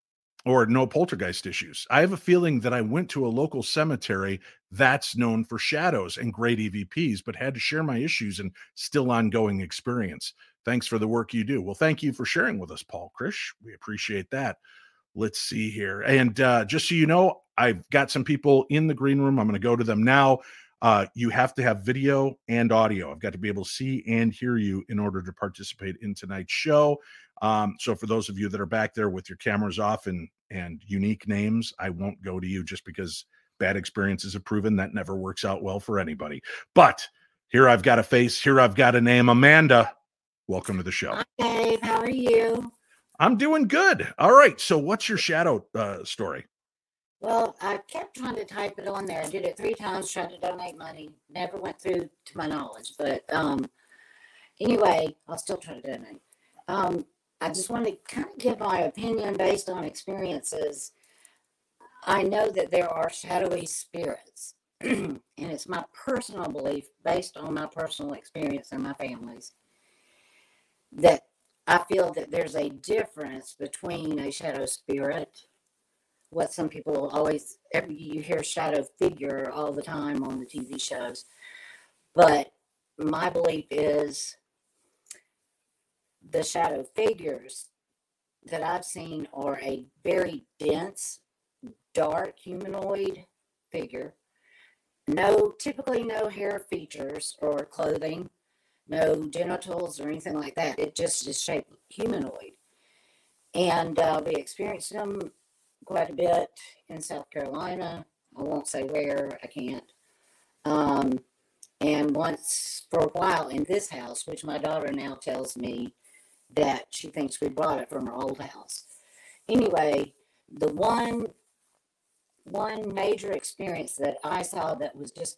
or no poltergeist issues. I have a feeling that I went to a local cemetery that's known for shadows and great E V Ps, but had to share my issues and still ongoing experience. Thanks for the work you do. Well, thank you for sharing with us, Paul Krish. We appreciate that. Let's see here. And uh, just so you know, I've got some people in the green room. I'm going to go to them now. Uh, you have to have video and audio. I've got to be able to see and hear you in order to participate in tonight's show. Um, so for those of you that are back there with your cameras off and, and unique names, I won't go to you just because bad experiences have proven that never works out well for anybody. But here I've got a face. Here I've got a name. Amanda, welcome to the show. Hi, Dave. How are you? I'm doing good. All right. So what's your shadow uh, story? Well, I kept trying to type it on there. I did it three times, tried to donate money. Never went through to my knowledge. But um, anyway, I'll still try to donate. Um, I just want to kind of give my opinion based on experiences. I know that there are shadowy spirits. And it's my personal belief, based on my personal experience and my family's, that I feel that there's a difference between a shadow spirit, what some people always, every you hear shadow figure all the time on the T V shows. But my belief is the shadow figures that I've seen are a very dense, dark humanoid figure. No, typically no hair features or clothing, no genitals or anything like that. It just is shaped humanoid. And uh, we experienced them quite a bit in South Carolina. I won't say where, I can't. Um, and once for a while in this house, which my daughter now tells me that she thinks we brought it from her old house. Anyway, the one one major experience that I saw that was just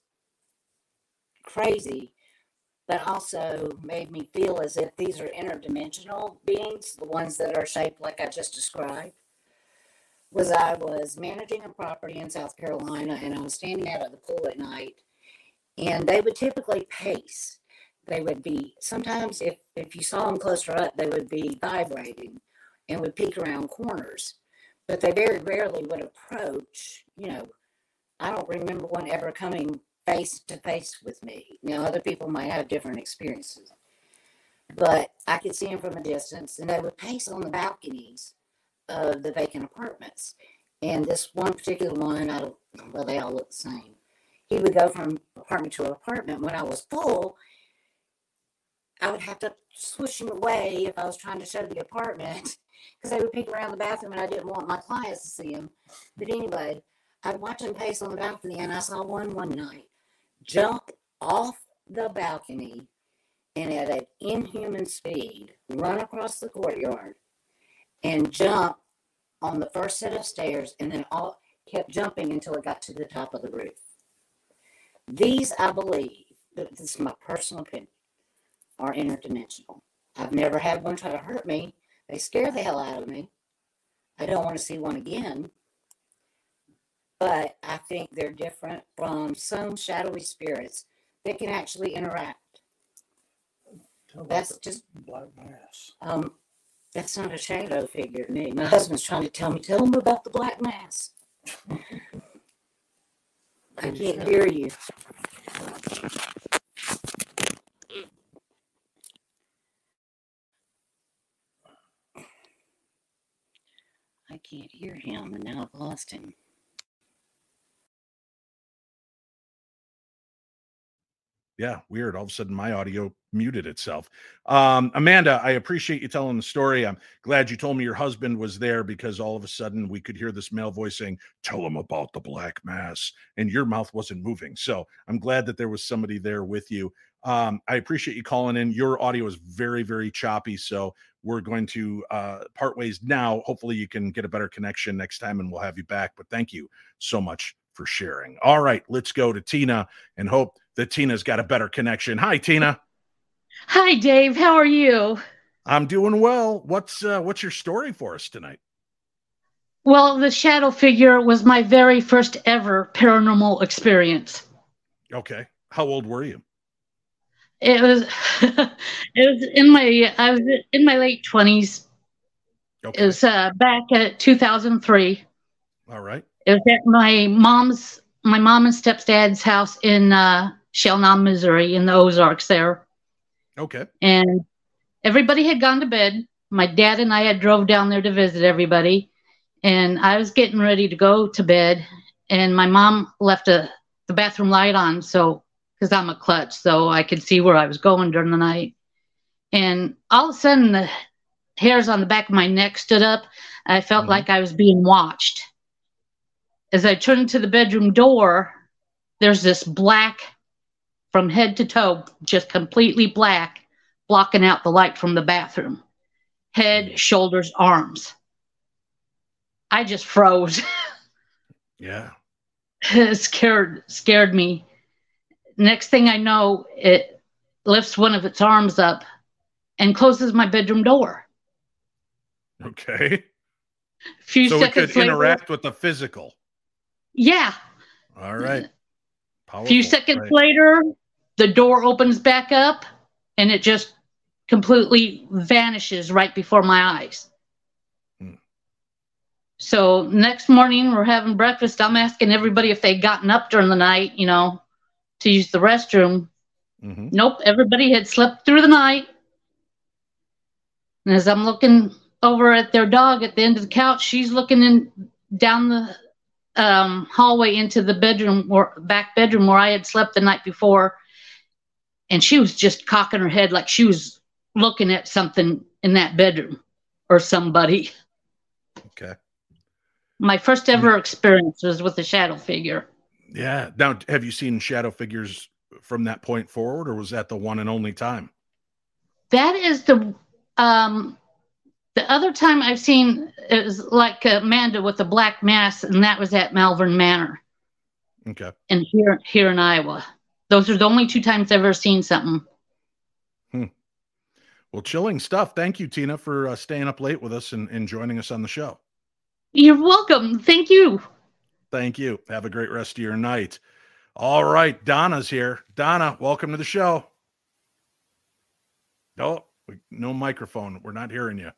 crazy, but also made me feel as if these are interdimensional beings, the ones that are shaped like I just described, was I was managing a property in South Carolina, and I was standing out at the pool at night, and they would typically pace. They would be, sometimes if, if you saw them closer up, they would be vibrating and would peek around corners. But they very rarely would approach, you know, I don't remember one ever coming face to face with me. Now, other people might have different experiences. But I could see them from a distance, and they would pace on the balconies of the vacant apartments. And this one particular one, I don't, well, they all look the same. He would go from apartment to apartment. When I was full, I would have to swoosh him away if I was trying to show the apartment, because they would peek around the bathroom and I didn't want my clients to see him. But anyway, I'd watch him pace on the balcony, and I saw one one night jump off the balcony and at an inhuman speed run across the courtyard and jump on the first set of stairs, and then all kept jumping until it got to the top of the roof. These, I believe, this is my personal opinion, are interdimensional. I've never had one try to hurt me. They scare the hell out of me. I don't want to see one again. But I think they're different from some shadowy spirits that can actually interact. That's just black mass. Um, that's not a shadow figure to me. My husband's trying to tell me, tell him about the black mass. I can't hear you. I can't hear him, and now I've lost him. Yeah, weird. All of a sudden, my audio muted itself. Um, Amanda, I appreciate you telling the story. I'm glad you told me your husband was there, because all of a sudden we could hear this male voice saying, "Tell him about the black mass," and your mouth wasn't moving. So I'm glad that there was somebody there with you. Um, I appreciate you calling in. Your audio is very, very choppy, so we're going to uh, part ways now. Hopefully you can get a better connection next time, and we'll have you back. But thank you so much for sharing. All right, let's go to Tina and hope that Tina's got a better connection. Hi, Tina. Hi, Dave. How are you? I'm doing well. What's uh, what's your story for us tonight? Well, the shadow figure was my very first ever paranormal experience. Okay. How old were you? It was it was in my I was in my late twenties. Okay. It was uh, back at two thousand three. All right. It was at my mom's, my mom and stepdad's house in uh, Shellnam, Missouri, in the Ozarks there. Okay. And everybody had gone to bed. My dad and I had drove down there to visit everybody. And I was getting ready to go to bed. And my mom left a, the bathroom light on, so because I'm a klutz, so I could see where I was going during the night. And all of a sudden, the hairs on the back of my neck stood up. I felt mm-hmm. like I was being watched. As I turned to the bedroom door, there's this black from head to toe, just completely black, blocking out the light from the bathroom. Head, shoulders, arms. I just froze. Yeah. It scared, scared me. Next thing I know, it lifts one of its arms up and closes my bedroom door. Okay. A few so seconds it could later, interact with the physical. Yeah. All right. A few seconds right. later, the door opens back up and it just completely vanishes right before my eyes. Hmm. So next morning, we're having breakfast. I'm asking everybody if they'd gotten up during the night, you know, to use the restroom. Mm-hmm. Nope. Everybody had slept through the night. And as I'm looking over at their dog at the end of the couch, she's looking in down the um, hallway into the bedroom or back bedroom where I had slept the night before. And she was just cocking her head like she was looking at something in that bedroom or somebody. Okay. My first ever yeah. experience was with a shadow figure. Yeah. Now, have you seen shadow figures from that point forward, or was that the one and only time? That is the, um, the other time I've seen is like Amanda with a black mask, and that was at Malvern Manor. Okay. And here, here in Iowa. Those are the only two times I've ever seen something. Hmm. Well, chilling stuff. Thank you, Tina, for uh, staying up late with us and, and joining us on the show. You're welcome. Thank you. Thank you. Have a great rest of your night. All right. Donna's here. Donna, welcome to the show. Oh, no microphone. We're not hearing you.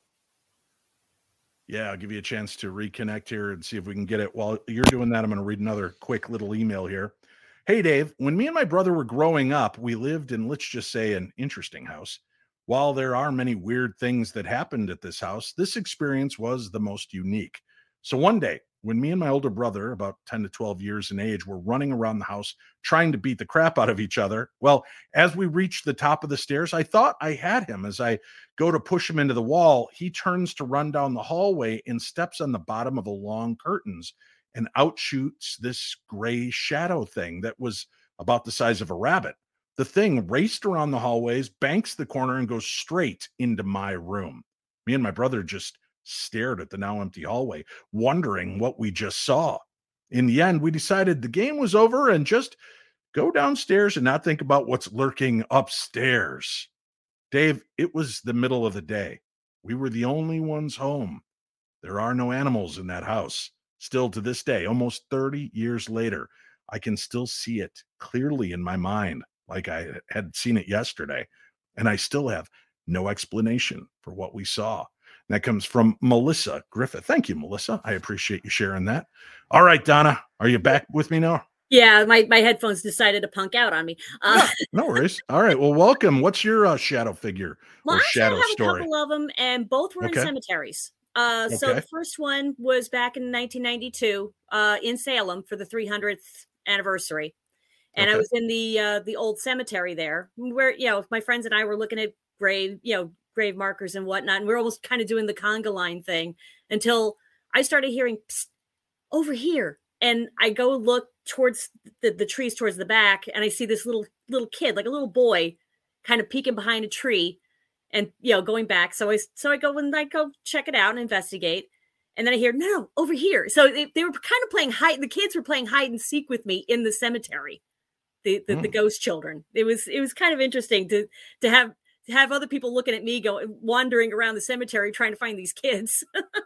Yeah, I'll give you a chance to reconnect here and see if we can get it. While you're doing that, I'm going to read another quick little email here. Hey, Dave, when me and my brother were growing up, we lived in, let's just say, an interesting house. While there are many weird things that happened at this house, this experience was the most unique. So one day, when me and my older brother, about ten to twelve years in age, were running around the house trying to beat the crap out of each other, well, as we reached the top of the stairs, I thought I had him. As I go to push him into the wall, he turns to run down the hallway and steps on the bottom of the long curtains, and out shoots this gray shadow thing that was about the size of a rabbit. The thing raced around the hallways, banks the corner, and goes straight into my room. Me and my brother just stared at the now empty hallway, wondering what we just saw. In the end, we decided the game was over and just go downstairs and not think about what's lurking upstairs. Dave, it was the middle of the day. We were the only ones home. There are no animals in that house. Still to this day, almost thirty years later, I can still see it clearly in my mind, like I had seen it yesterday. And I still have no explanation for what we saw. And that comes from Melissa Griffith. Thank you, Melissa. I appreciate you sharing that. All right, Donna, are you back with me now? Yeah, my, my headphones decided to punk out on me. Uh, no, no worries. All right, well, welcome. What's your uh, shadow figure well, or shadow I have story? a couple of them, and both were okay. in cemeteries. Uh, so okay. the first one was back in nineteen ninety-two uh, in Salem for the three hundredth anniversary. And okay. I was in the uh, the old cemetery there where, you know, my friends and I were looking at grave, you know, grave markers and whatnot. And we we're almost kind of doing the conga line thing until I started hearing Psst, over here. And I go look towards the, the trees towards the back, and I see this little little kid, like a little boy, kind of peeking behind a tree and, you know, going back. So I so I go and I go check it out and investigate. And then I hear, no, no, over here. So they, they were kind of playing hide. The kids were playing hide and seek with me in the cemetery. The the, mm. the ghost children. It was it was kind of interesting to to have to have other people looking at me, going wandering around the cemetery trying to find these kids.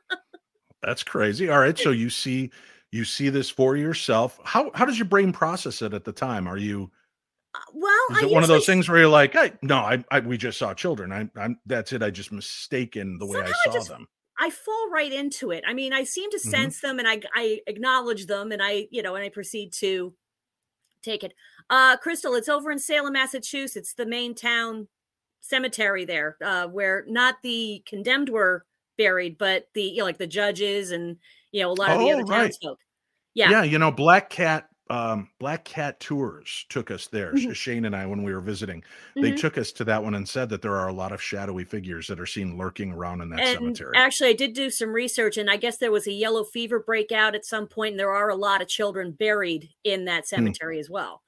That's crazy. All right, so you see you see this for yourself. How how does your brain process it at the time? Are you uh, well? Is it I one of those things where you're like, hey, no, I, I we just saw children. I, I'm that's it. I just mistaken the way Somehow I saw I just, them. I fall right into it. I mean, I seem to sense mm-hmm. them, and I I acknowledge them, and I you know, and I proceed to take it. Uh, Crystal, it's over in Salem, Massachusetts, the main town cemetery there, uh, where not the condemned were buried, but the you know, like the judges and you know a lot of oh, the other right. townsfolk. Yeah, yeah. You know, Black Cat, um, Black Cat Tours took us there. Mhm. Shane and I, when we were visiting, they Mhm. took us to that one and said that there are a lot of shadowy figures that are seen lurking around in that And cemetery. actually, I did do some research, and I guess there was a yellow fever breakout at some point, and there are a lot of children buried in that cemetery as well.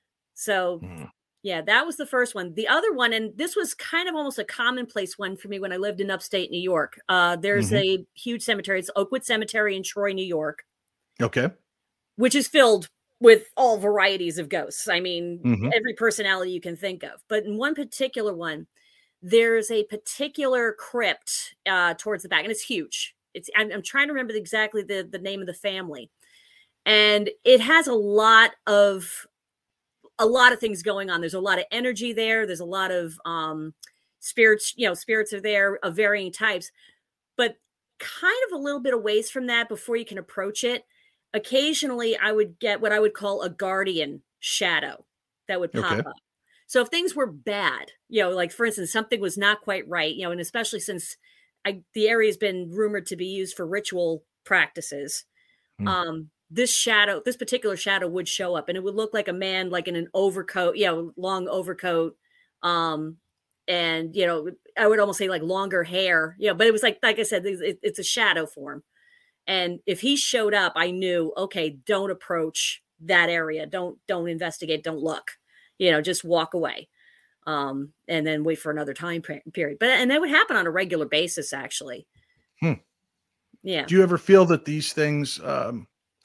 So, Mm. yeah, that was the first one. The other one, and this was kind of almost a commonplace one for me when I lived in upstate New York. Uh, there's Mhm. a huge cemetery. It's Oakwood Cemetery in Troy, New York, Okay. which is filled with all varieties of ghosts. I mean, Mhm. every personality you can think of. But in one particular one, there's a particular crypt uh, towards the back, and it's huge. It's I'm, I'm trying to remember exactly the, the name of the family. And it has a lot of a lot of things going on. There's a lot of energy there. There's a lot of um, spirits, you know, spirits are there of varying types. But kind of a little bit of ways from that before you can approach it, occasionally I would get what I would call a guardian shadow that would pop Okay. up. So if things were bad, you know, like for instance, something was not quite right, you know, and especially since I, the area has been rumored to be used for ritual practices, Hmm. um, this shadow, this particular shadow would show up, and it would look like a man, like in an overcoat, you know, long overcoat, um, and you know, I would almost say like longer hair, you know, but it was like, like I said, it, it's a shadow form. And if he showed up, I knew, okay, don't approach that area. Don't, don't investigate. Don't look, you know, just walk away. Um, and then wait for another time period. But, and that would happen on a regular basis, actually. Hmm. Yeah. Do you ever feel that these things um,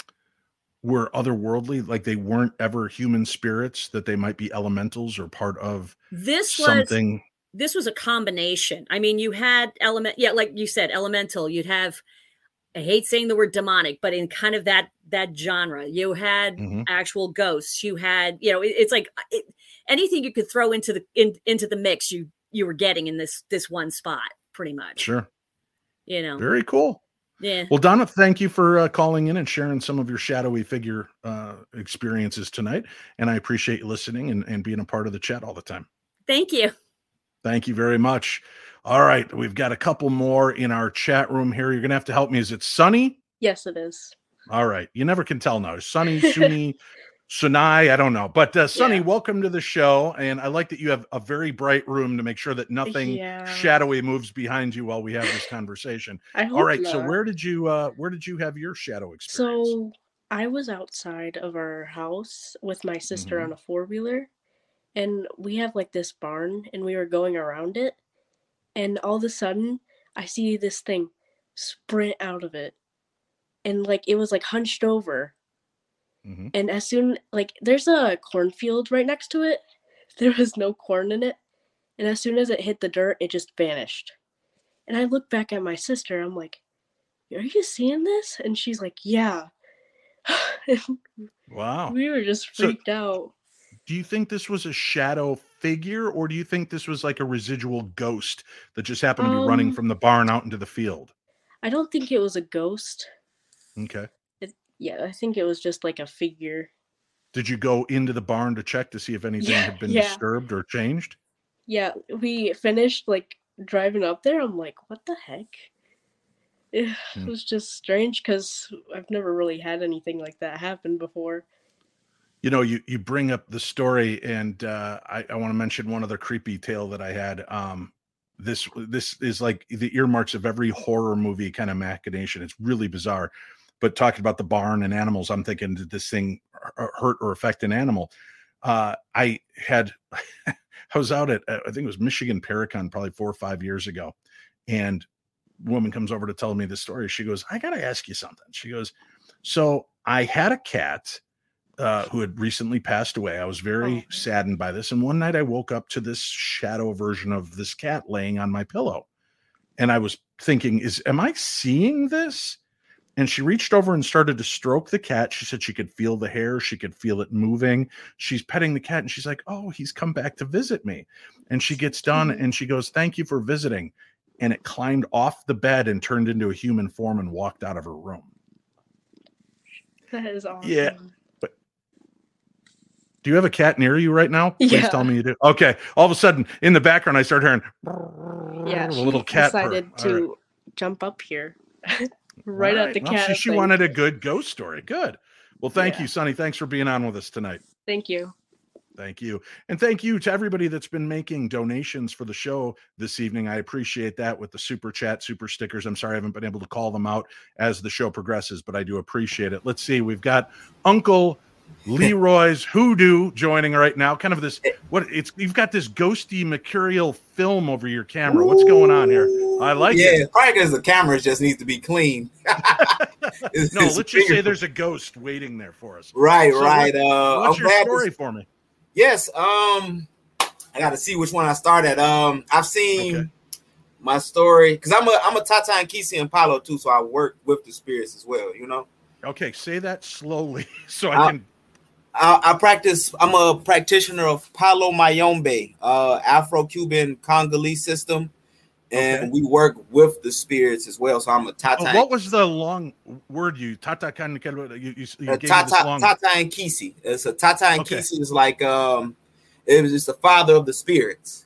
were otherworldly, like they weren't ever human spirits, that they might be elementals or part of This was, something? this was a combination. I mean, you had element, yeah, like you said, elemental. You'd have, I hate saying the word demonic, but in kind of that that genre, you had Mhm. actual ghosts. You had, you know, it, it's like it, anything you could throw into the in, into the mix. You you were getting in this this one spot, pretty much. Sure. You know. Very cool. Yeah. Well, Donna, thank you for uh, calling in and sharing some of your shadowy figure uh, experiences tonight. And I appreciate you listening and, and being a part of the chat all the time. Thank you. Thank you very much. All right. We've got a couple more in our chat room here. You're going to have to help me. Is it Sunny? Yes, it is. All right. You never can tell now. Sunny, Suni, Sunai, I don't know. But uh, Sunny, Yeah. welcome to the show. And I like that you have a very bright room to make sure that nothing Yeah. shadowy moves behind you while we have this conversation. I All hope right. So not. where did you uh where did you have your shadow experience? So I was outside of our house with my sister Mhm. on a four-wheeler, and we have like this barn, and we were going around it, and all of a sudden I see this thing sprint out of it, and like it was like hunched over, Mhm. and as soon like there's a cornfield right next to it, there was no corn in it, and as soon as it hit the dirt, it just vanished. And I look back at my sister, I'm like, "Are you seeing this?" And she's like, "Yeah." Wow. We were just So- freaked out. Do you think this was a shadow figure, or do you think this was like a residual ghost that just happened to be running Um, from the barn out into the field? I don't think it was a ghost. Okay. It, yeah, I think it was just like a figure. Did you go into the barn to check to see if anything Yeah, had been yeah. disturbed or changed? Yeah, we finished like driving up there. I'm like, what the heck? It Hmm. was just strange because I've never really had anything like that happen before. You know, you you bring up the story, and uh, I, I want to mention one other creepy tale that I had. Um, this this is like the earmarks of every horror movie kind of machination. It's really bizarre. But talking about the barn and animals, I'm thinking, did this thing hu- hurt or affect an animal? Uh, I had I was out at uh, I think it was Michigan Paracon probably four or five years ago, and a woman comes over to tell me the story. She goes, "I got to ask you something." She goes, "So I had a cat uh, who had recently passed away. I was very Oh. saddened by this. And one night I woke up to this shadow version of this cat laying on my pillow. And I was thinking, is, am I seeing this? And she reached over and started to stroke the cat. She said she could feel the hair. She could feel it moving. She's petting the cat and she's like, oh, he's come back to visit me. And she gets done Mhm. and she goes, thank you for visiting. and it climbed off the bed and turned into a human form and walked out of her room. That is awesome. Yeah. But do you have a cat near you right now? Please Yeah. tell me you do. Okay. All of a sudden, in the background, I start hearing Yeah, a she little cat purr. decided All to right. jump up here. right All at the Well, cat. she, she thing. wanted a good ghost story. Good. Well, thank Yeah. you, Sonny. Thanks for being on with us tonight. Thank you. Thank you. And thank you to everybody that's been making donations for the show this evening. I appreciate that with the super chat, super stickers. I'm sorry I haven't been able to call them out as the show progresses, but I do appreciate it. Let's see. We've got Uncle Leroy's Hoodoo joining right now. Kind of this, what it's, you've got this ghosty mercurial film over your camera. What's going on here? I like yeah, it. it's probably because the camera just needs to be clean. It's- No, it's let's just say bigger. there's a ghost waiting there for us. Right, So right. what- uh, what's I'm your glad story to- for me? Yes. Um, I got to see which one I start at. Um, I've seen Okay. my story because I'm a I'm a Tata and Kisi and Palo too, so I work with the spirits as well. You know. Okay, say that slowly so I Uh, can. I, I practice. I'm a practitioner of Palo Mayombe, uh, Afro-Cuban Congolese system, and Okay. we work with the spirits as well. So I'm a Tata. Oh, what was the long word you Tata can you, you, you Uh, gave Tata, me this long Tata and Kisi. It's a Tata and Okay. Kisi is like um, it was just the father of the spirits.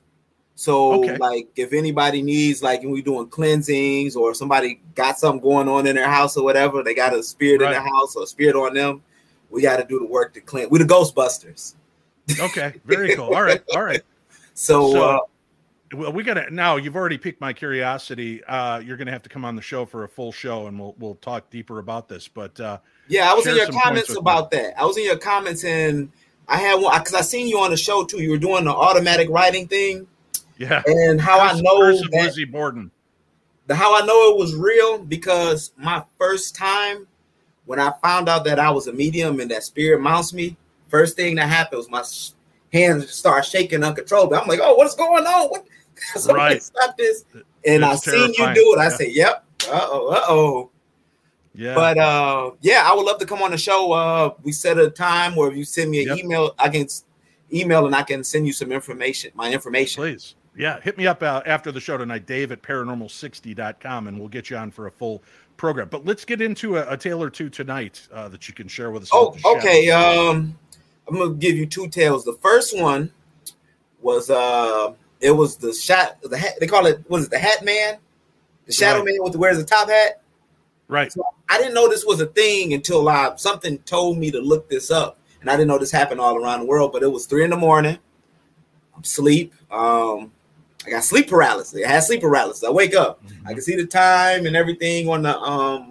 So Okay. like if anybody needs like when we doing cleansings or if somebody got something going on in their house or whatever, they got a spirit in Right. their house or a spirit on them. We got to do the work to cleanse. We're the Ghostbusters. Okay, very cool. All right, all right. So, So, uh, well, we gotta now. You've already piqued my curiosity. Uh, you're gonna have to come on the show for a full show, and we'll we'll talk deeper about this. But uh, yeah, I was in share your some points comments with me. about that. I was in your comments and I had one because I seen you on the show too. You were doing the automatic writing thing. Yeah, And how I Curse- know Curse of that Lizzie Borden. the how I know it was real because my first time when I found out that I was a medium and that spirit mounts me, first thing that happened was my sh- hands start shaking uncontrollably. I'm like, oh, what's going on? What? Somebody Right. stop this. And I It's seen you terrifying. do it. I Yeah. say, yep. Uh oh. Uh oh. Yeah, But uh, yeah, I would love to come on the show. Uh, we set a time where if you send me an Yep. email, I can s- email and I can send you some information. My information. please. Yeah, hit me up uh, after the show tonight, Dave at paranormal sixty dot com, and we'll get you on for a full program. But let's get into a, a tale or two tonight uh, that you can share with us. Oh, about the okay. shadows. Um, I'm gonna give you two tales. The first one was uh, it was the shot. The hat. They call it. What is it? The Hat Man, the Shadow Right. Man with the wears the top hat. Right. So I didn't know this was a thing until I something told me to look this up, and I didn't know this happened all around the world. But it was three in the morning. I'm asleep. Um, I got sleep paralysis. I had sleep paralysis. I wake up. Mm-hmm. I can see the time and everything on the um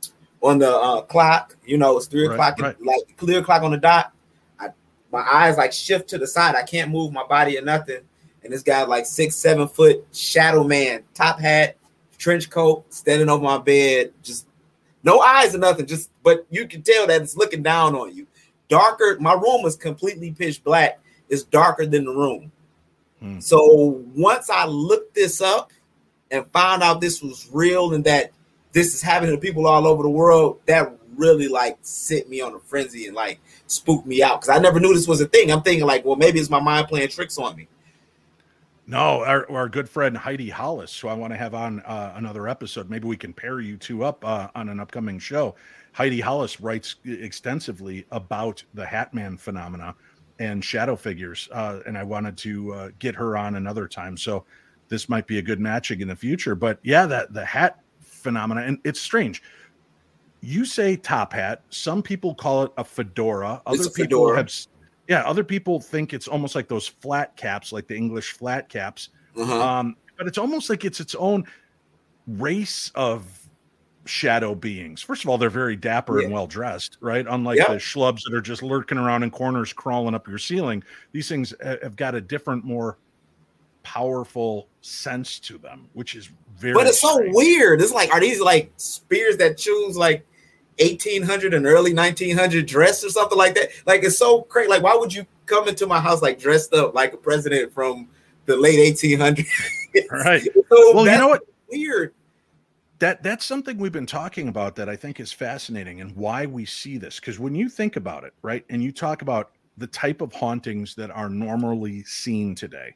on the uh, clock. You know, it's three Right, o'clock, right. like clear o'clock on the dot. I my eyes like shift to the side. I can't move my body or nothing. And this guy like six, seven foot shadow man, top hat, trench coat, standing over my bed, just no eyes or nothing. Just but you can tell that it's looking down on you. Darker. My room was completely pitch black. It's darker than the room. Hmm. So once I looked this up and found out this was real and that this is happening to people all over the world, that really like set me on a frenzy and like spooked me out because I never knew this was a thing. I'm thinking like, well, maybe it's my mind playing tricks on me. No, our, our good friend Heidi Hollis, who I want to have on uh, another episode. Maybe we can pair you two up uh, on an upcoming show. Heidi Hollis writes extensively about the Hat Man phenomena and shadow figures, uh, and I wanted to uh, get her on another time. So this might be a good matching in the future. But yeah, that the hat phenomena, and it's strange. You say top hat. Some people call it a fedora. Other It's a people fedora. have, s- yeah. Other people think it's almost like those flat caps, like the English flat caps. Uh-huh. Um, but it's almost like it's its own race of shadow beings. First of all, they're very dapper and Yeah. well dressed, right? Unlike Yep. the schlubs that are just lurking around in corners, crawling up your ceiling. These things ha- have got a different, more powerful sense to them, which is very. But it's so strange. weird. It's like, are these like spears that choose like eighteen hundred and early nineteen hundred dress or something like that? Like, it's so crazy. Like, why would you come into my house like dressed up like a president from the late eighteen hundreds? Right. So Well, you that's know what? Weird. That that's something we've been talking about that I think is fascinating and why we see this. Because when you think about it, right, and you talk about the type of hauntings that are normally seen today,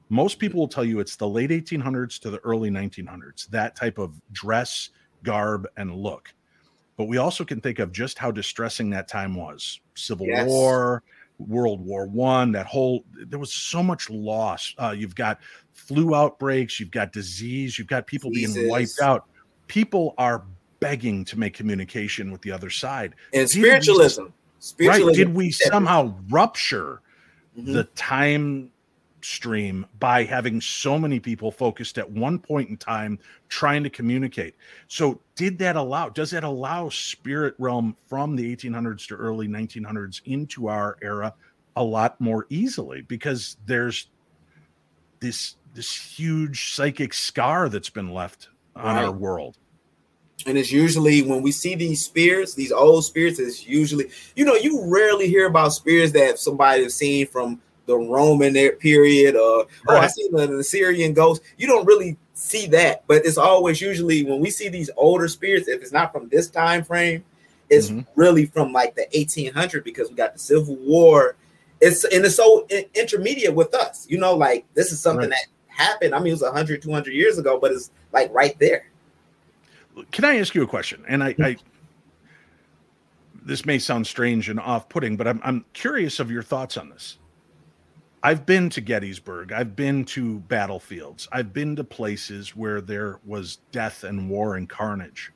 Most people will tell you it's the late eighteen hundreds to the early nineteen hundreds, that type of dress, garb, and look. But we also can think of just how distressing that time was. Civil Yes. War, World War One, that whole, there was so much loss. Uh, you've got flu outbreaks, you've got disease, you've got people being Jesus. wiped out. People are begging to make communication with the other side. And Did we- spiritualism. Spiritualism. Right. Did we Yeah. somehow rupture Mhm. the time stream by having so many people focused at one point in time trying to communicate? So did that allow, does that allow spirit realm from the eighteen hundreds to early nineteen hundreds into our era a lot more easily? Because there's this this huge psychic scar that's been left on Right. our world. And it's usually when we see these spirits, these old spirits, it's usually, you know, you rarely hear about spirits that somebody has seen from the Roman period, or oh, I Right. seen an Assyrian ghost. You don't really see that, but it's always usually when we see these older spirits, if it's not from this time frame, it's Mm-hmm. really from like the eighteen hundred, because we got the Civil War. It's and it's so in- intermediate with us, you know, like this is something Right. that happened. I mean, it was one hundred, two hundred years ago, but it's like right there. Can I ask you a question? And I, I this may sound strange and off-putting, but I'm I'm curious of your thoughts on this. I've been to Gettysburg. I've been to battlefields. I've been to places where there was death and war and carnage.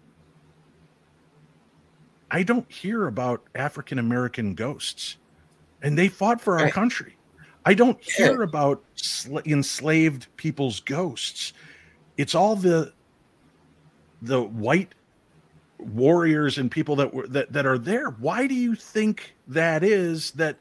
I don't hear about African American ghosts, and they fought for our Right. country. I don't Yeah. hear about sl- enslaved people's ghosts. It's all the the white warriors and people that were that, that are there. Why do you think that is that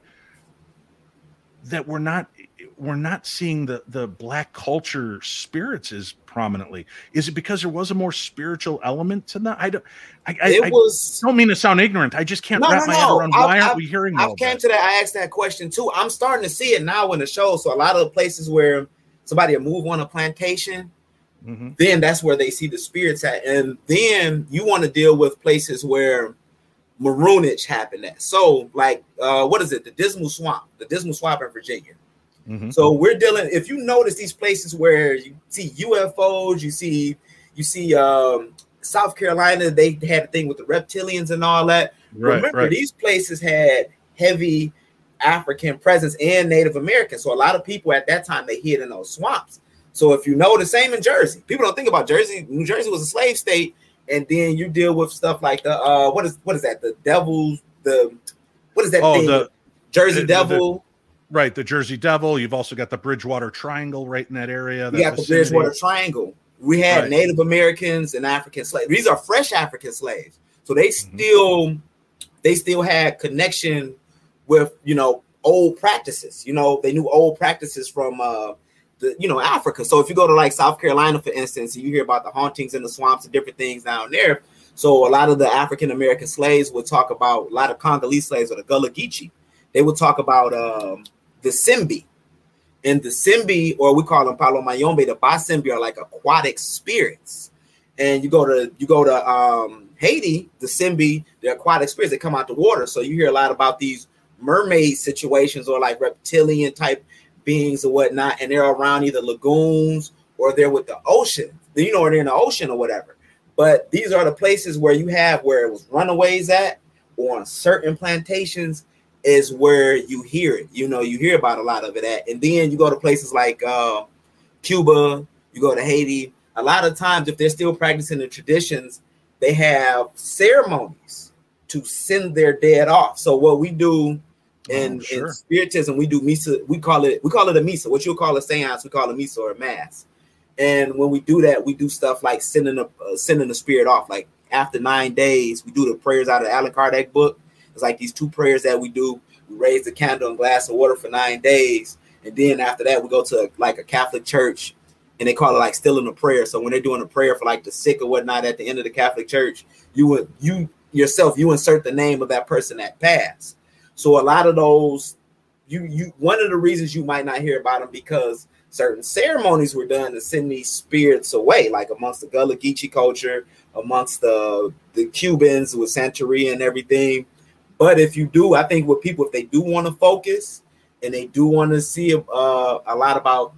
that we're not we're not seeing the the black culture spirits as prominently? Is it because there was a more spiritual element to that? I don't I, I, It I was- don't mean to sound ignorant. I just can't No, wrap no, my head no. around I've- why aren't I've- we hearing I all came that? to that. I asked that question too. I'm starting to see it now in the show. So a lot of the places where somebody will move on a plantation, Mhm. then that's where they see the spirits at. And then you want to deal with places where maroonage happened at. So like, uh, what is it? The Dismal Swamp, the Dismal Swamp in Virginia. Mhm. So we're dealing. If you notice these places where you see U F Os, you see, you see um, South Carolina. They had a thing with the reptilians and all that. Right, Remember, right. these places had heavy African presence and Native American. So a lot of people at that time they hid in those swamps. So if you know, the same in Jersey. People don't think about Jersey. New Jersey was a slave state, and then you deal with stuff like the uh, what is what is that? The Devils. The what is that Oh, thing? the- Jersey the- Devil. the- right, the Jersey Devil. You've also got the Bridgewater Triangle right in that area. We that got the vicinity. Bridgewater Triangle. We had Right. Native Americans and African slaves. These are fresh African slaves, so they Mm-hmm. still they still had connection with, you know, old practices. You know, they knew old practices from uh, the you know Africa. So if you go to like South Carolina, for instance, you hear about the hauntings in the swamps and different things down there. So a lot of the African American slaves would talk about, a lot of Congolese slaves or the Gullah Geechee. They would talk about um, the Simbi. And the Simbi, or we call them Palo Mayombe, the Basimbi are like aquatic spirits. And you go to you go to um, Haiti, the Simbi, the aquatic spirits, they come out the water. So you hear a lot about these mermaid situations or like reptilian type beings or whatnot, and they're around either lagoons or they're with the ocean, you know, or they're in the ocean or whatever. But these are the places where you have where it was runaways at, or on certain plantations is where you hear it. You know, you hear about a lot of it at. And then you go to places like uh, Cuba, you go to Haiti. A lot of times, if they're still practicing the traditions, they have ceremonies to send their dead off. So what we do in, Oh, sure. in spiritism, we do misa. We call it we call it a misa. What you'll call a seance, we call a misa or a mass. And when we do that, we do stuff like sending a uh, sending the spirit off. Like after nine days, we do the prayers out of the Allan Kardec book. It's like these two prayers that we do. We raise the candle and glass of water for nine days. And then after that, we go to like a Catholic church, and they call it like still in the prayer. So when they're doing a prayer for like the sick or whatnot at the end of the Catholic church, you would you yourself, you insert the name of that person that passed. So a lot of those, you you one of the reasons you might not hear about them because certain ceremonies were done to send these spirits away, like amongst the Gullah Geechee culture, amongst the the Cubans with Santeria and everything. But if you do, I think with people, if they do want to focus and they do want to see uh, a lot about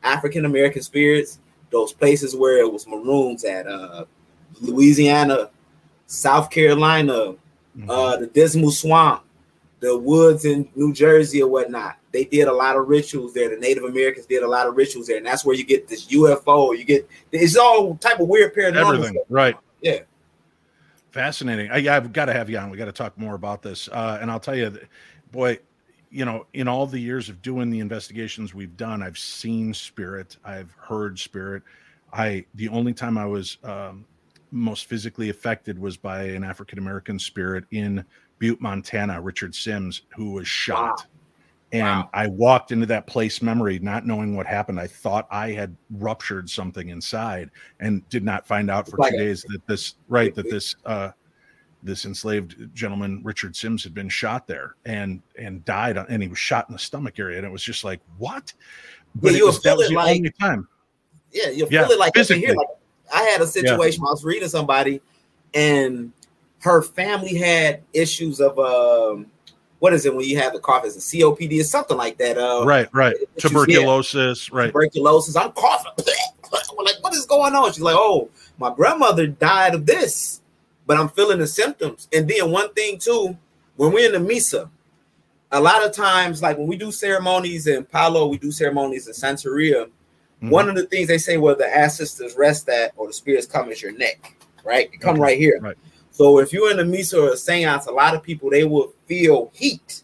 African American spirits, those places where it was maroons at uh, Louisiana, South Carolina, mm-hmm. uh, the Dismal Swamp, the woods in New Jersey or whatnot. They did a lot of rituals there. The Native Americans did a lot of rituals there, and that's where you get this U F O. You get it's all type of weird paranormal everything, stuff. Right? Yeah, fascinating. I, I've got to have you on. We got to talk more about this. Uh, and I'll tell you, boy, you know, in all the years of doing the investigations we've done, I've seen spirit. I've heard spirit. I the only time I was um, most physically affected was by an African American spirit in Butte, Montana, Richard Sims, who was shot. Wow. And wow. I walked into that place memory, not knowing what happened. I thought I had ruptured something inside, and did not find out for like two a, days that this right that this uh, this enslaved gentleman, Richard Sims, had been shot there and and died, and he was shot in the stomach area, and it was just like, what? But yeah, it was, that was the like, only time. Yeah, you feel yeah, it like physically. Here. Like I had a situation. Yeah. I was reading somebody, and her family had issues of um. What is it when you have the cough? Is it C O P D or something like that? Uh, right, right. Tuberculosis, right. Tuberculosis. I'm coughing. We're like, what is going on? She's like, oh, my grandmother died of this, but I'm feeling the symptoms. And then one thing too, when we're in the Misa, a lot of times, like when we do ceremonies in Palo, we do ceremonies in Santeria. Mm-hmm. One of the things they say where the ancestors rest at, or the spirits come, is your neck, right? They come okay. right here. Right. So if you're in a Misa or a seance, a lot of people, they will feel heat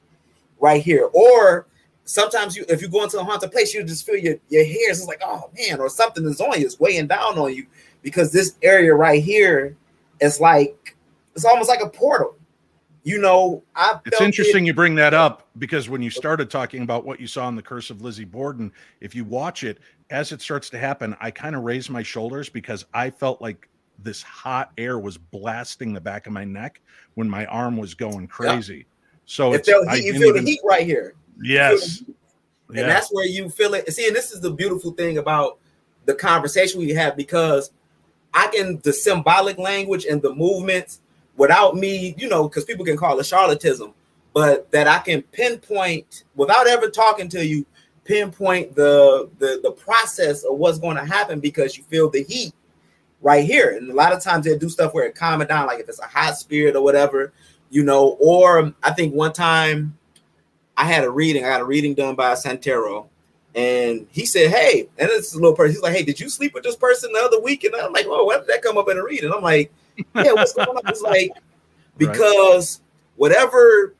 right here. Or sometimes you, if you go into a haunted place, you just feel your, your hairs. It's like, oh man, or something is on you. It's weighing down on you, because this area right here is like, it's almost like a portal. You know, I It's interesting it. you bring that up, because when you started talking about what you saw in The Curse of Lizzie Borden, if you watch it, as it starts to happen, I kind of raise my shoulders, because I felt like this hot air was blasting the back of my neck when my arm was going crazy. Yep. So it it's, felt, I you feel even, the heat right here. Yes. And yeah. that's where you feel it. See, and this is the beautiful thing about the conversation we have, because I can, the symbolic language and the movements without me, you know, because people can call it charlatanism, but that I can pinpoint without ever talking to you, pinpoint the, the, the process of what's going to happen, because you feel the heat right here. And a lot of times they do stuff where it calm it down, like if it's a hot spirit or whatever, you know. Or I think one time I had a reading, I got a reading done by a Santero, and he said, hey, and it's a little person, he's like, hey, did you sleep with this person the other week? And I'm like, oh, why did that come up in a reading? I'm like, yeah, what's going on? It's like, because right. whatever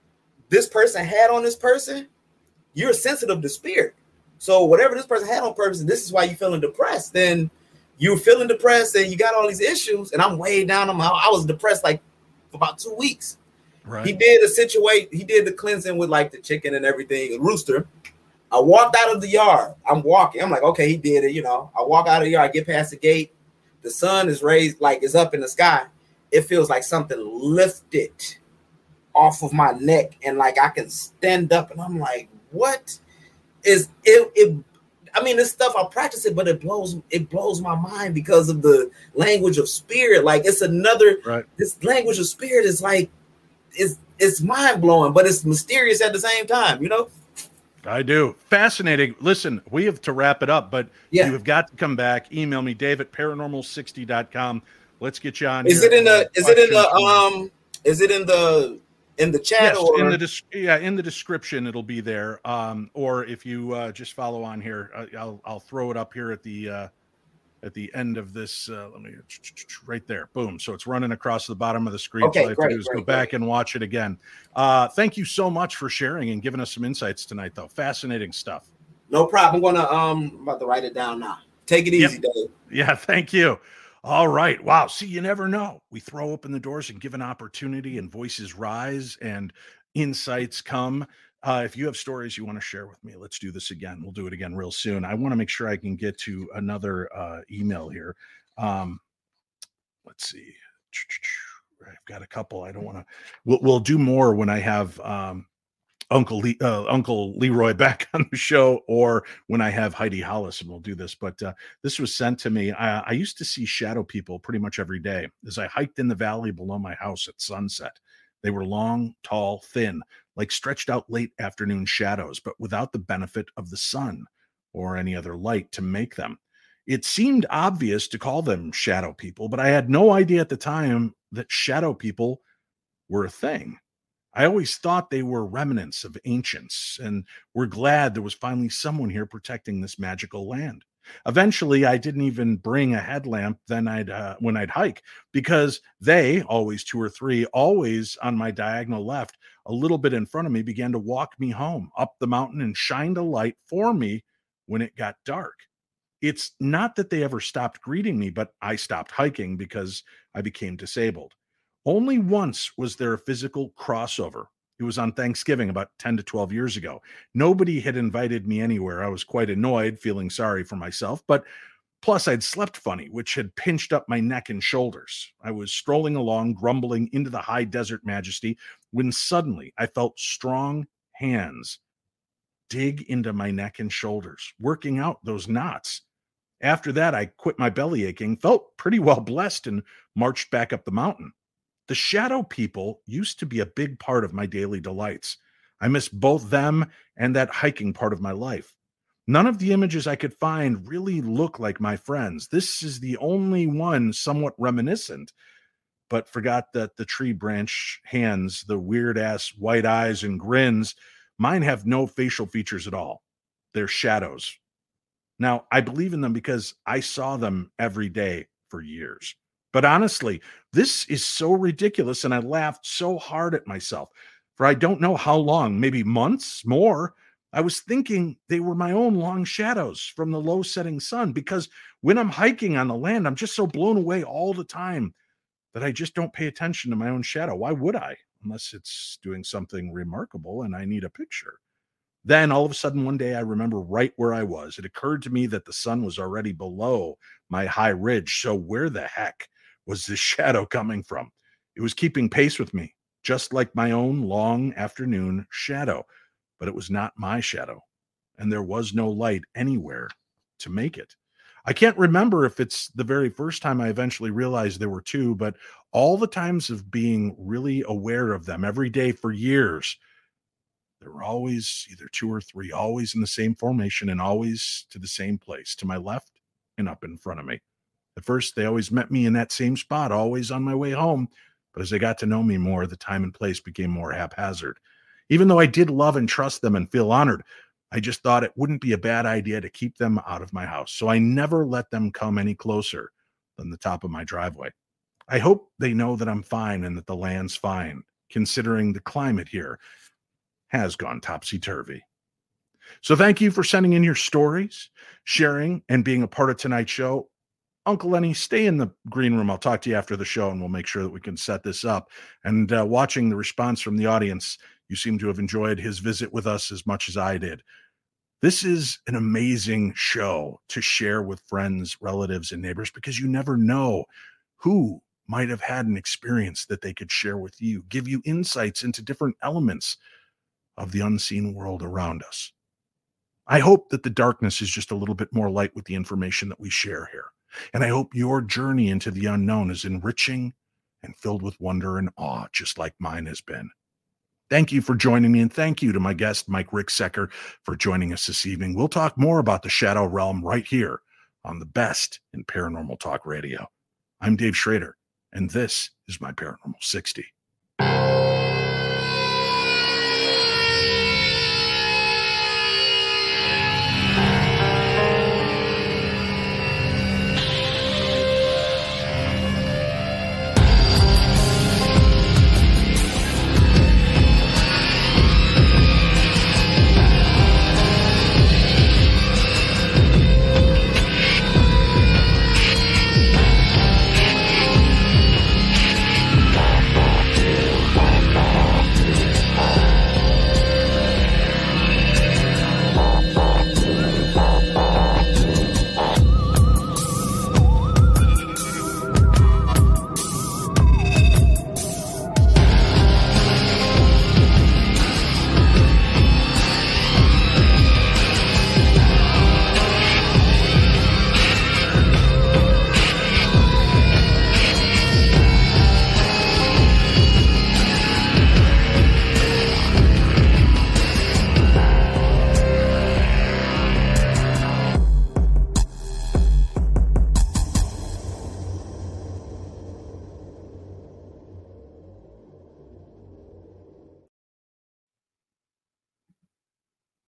this person had on this person, you're sensitive to spirit. So whatever this person had on purpose, and this is why you're feeling depressed, then you're feeling depressed and you got all these issues, and I'm way down on my, I was depressed like for about two weeks. Right. He did a situation, he did the cleansing with like the chicken and everything, a rooster. I walked out of the yard. I'm walking. I'm like, okay, he did it. You know, I walk out of the yard, I get past the gate. The sun is raised, like it's up in the sky. It feels like something lifted off of my neck, and like I can stand up, and I'm like, what is it? It I mean, this stuff I practice it, but it blows it blows my mind because of the language of spirit. Like it's another right. This language of spirit is like it's it's mind blowing, but it's mysterious at the same time. You know. I do. Fascinating. Listen, we have to wrap it up, but yeah. you have got to come back. Email me, Dave at paranormal sixty dot com. Let's get you on. Is here. it in the? Is it in the? Um. Is it in the? In the chat, yes, or in the des- yeah, in the description, it'll be there. Um, or if you uh, just follow on here, uh, I'll I'll throw it up here at the uh, at the end of this. Uh, let me right there, boom. So it's running across the bottom of the screen. Okay, so all I have great, to do is great, go back great. and watch it again. Uh, thank you so much for sharing and giving us some insights tonight, though. Fascinating stuff. No problem. I'm gonna um, I'm about to write it down now. Take it easy, yep. Dave. Yeah, thank you. All right. Wow. See, you never know. We throw open the doors and give an opportunity, and voices rise and insights come. Uh, if you have stories you want to share with me, let's do this again. We'll do it again real soon. I want to make sure I can get to another uh, email here. Um, let's see. I've got a couple. I don't want to. We'll, we'll do more when I have um, Uncle Le- uh, Uncle Leroy back on the show, or when I have Heidi Hollis, and we'll do this. But uh, this was sent to me. I, I used to see shadow people pretty much every day as I hiked in the valley below my house at sunset. They were long, tall, thin, like stretched out late afternoon shadows, but without the benefit of the sun or any other light to make them. It seemed obvious to call them shadow people, but I had no idea at the time that shadow people were a thing. I always thought they were remnants of ancients, and we're glad there was finally someone here protecting this magical land. Eventually, I didn't even bring a headlamp then I'd uh, when I'd hike, because they, always two or three, always on my diagonal left, a little bit in front of me, began to walk me home up the mountain and shined a light for me when it got dark. It's not that they ever stopped greeting me, but I stopped hiking because I became disabled. Only once was there a physical crossover. It was on Thanksgiving about ten to twelve years ago. Nobody had invited me anywhere. I was quite annoyed, feeling sorry for myself, but plus I'd slept funny, which had pinched up my neck and shoulders. I was strolling along, grumbling into the high desert majesty, when suddenly I felt strong hands dig into my neck and shoulders, working out those knots. After that, I quit my belly aching, felt pretty well blessed, and marched back up the mountain. The shadow people used to be a big part of my daily delights. I miss both them and that hiking part of my life. None of the images I could find really look like my friends. This is the only one somewhat reminiscent, but forgot that the tree branch hands, the weird-ass white eyes and grins, mine have no facial features at all. They're shadows. Now, I believe in them because I saw them every day for years. But honestly, this is so ridiculous, and I laughed so hard at myself. For I don't know how long, maybe months more, I was thinking they were my own long shadows from the low setting sun, because when I'm hiking on the land, I'm just so blown away all the time that I just don't pay attention to my own shadow. Why would I? Unless it's doing something remarkable and I need a picture. Then all of a sudden one day I remember right where I was. It occurred to me that the sun was already below my high ridge. So where the heck was this shadow coming from? It was keeping pace with me, just like my own long afternoon shadow. But it was not my shadow, and there was no light anywhere to make it. I can't remember if it's the very first time I eventually realized there were two, but all the times of being really aware of them every day for years, there were always either two or three, always in the same formation and always to the same place, to my left and up in front of me. At first, they always met me in that same spot, always on my way home. But as they got to know me more, the time and place became more haphazard. Even though I did love and trust them and feel honored, I just thought it wouldn't be a bad idea to keep them out of my house. So I never let them come any closer than the top of my driveway. I hope they know that I'm fine and that the land's fine, considering the climate here has gone topsy-turvy. So thank you for sending in your stories, sharing, and being a part of tonight's show. Uncle Lenny, stay in the green room. I'll talk to you after the show, and we'll make sure that we can set this up. And uh, watching the response from the audience, you seem to have enjoyed his visit with us as much as I did. This is an amazing show to share with friends, relatives, and neighbors, because you never know who might have had an experience that they could share with you, give you insights into different elements of the unseen world around us. I hope that the darkness is just a little bit more light with the information that we share here. And I hope your journey into the unknown is enriching and filled with wonder and awe, just like mine has been. Thank you for joining me, and thank you to my guest, Mike Ricksecker, for joining us this evening. We'll talk more about the Shadow Realm right here on the best in paranormal talk radio. I'm Dave Schrader, and this is my Paranormal sixty.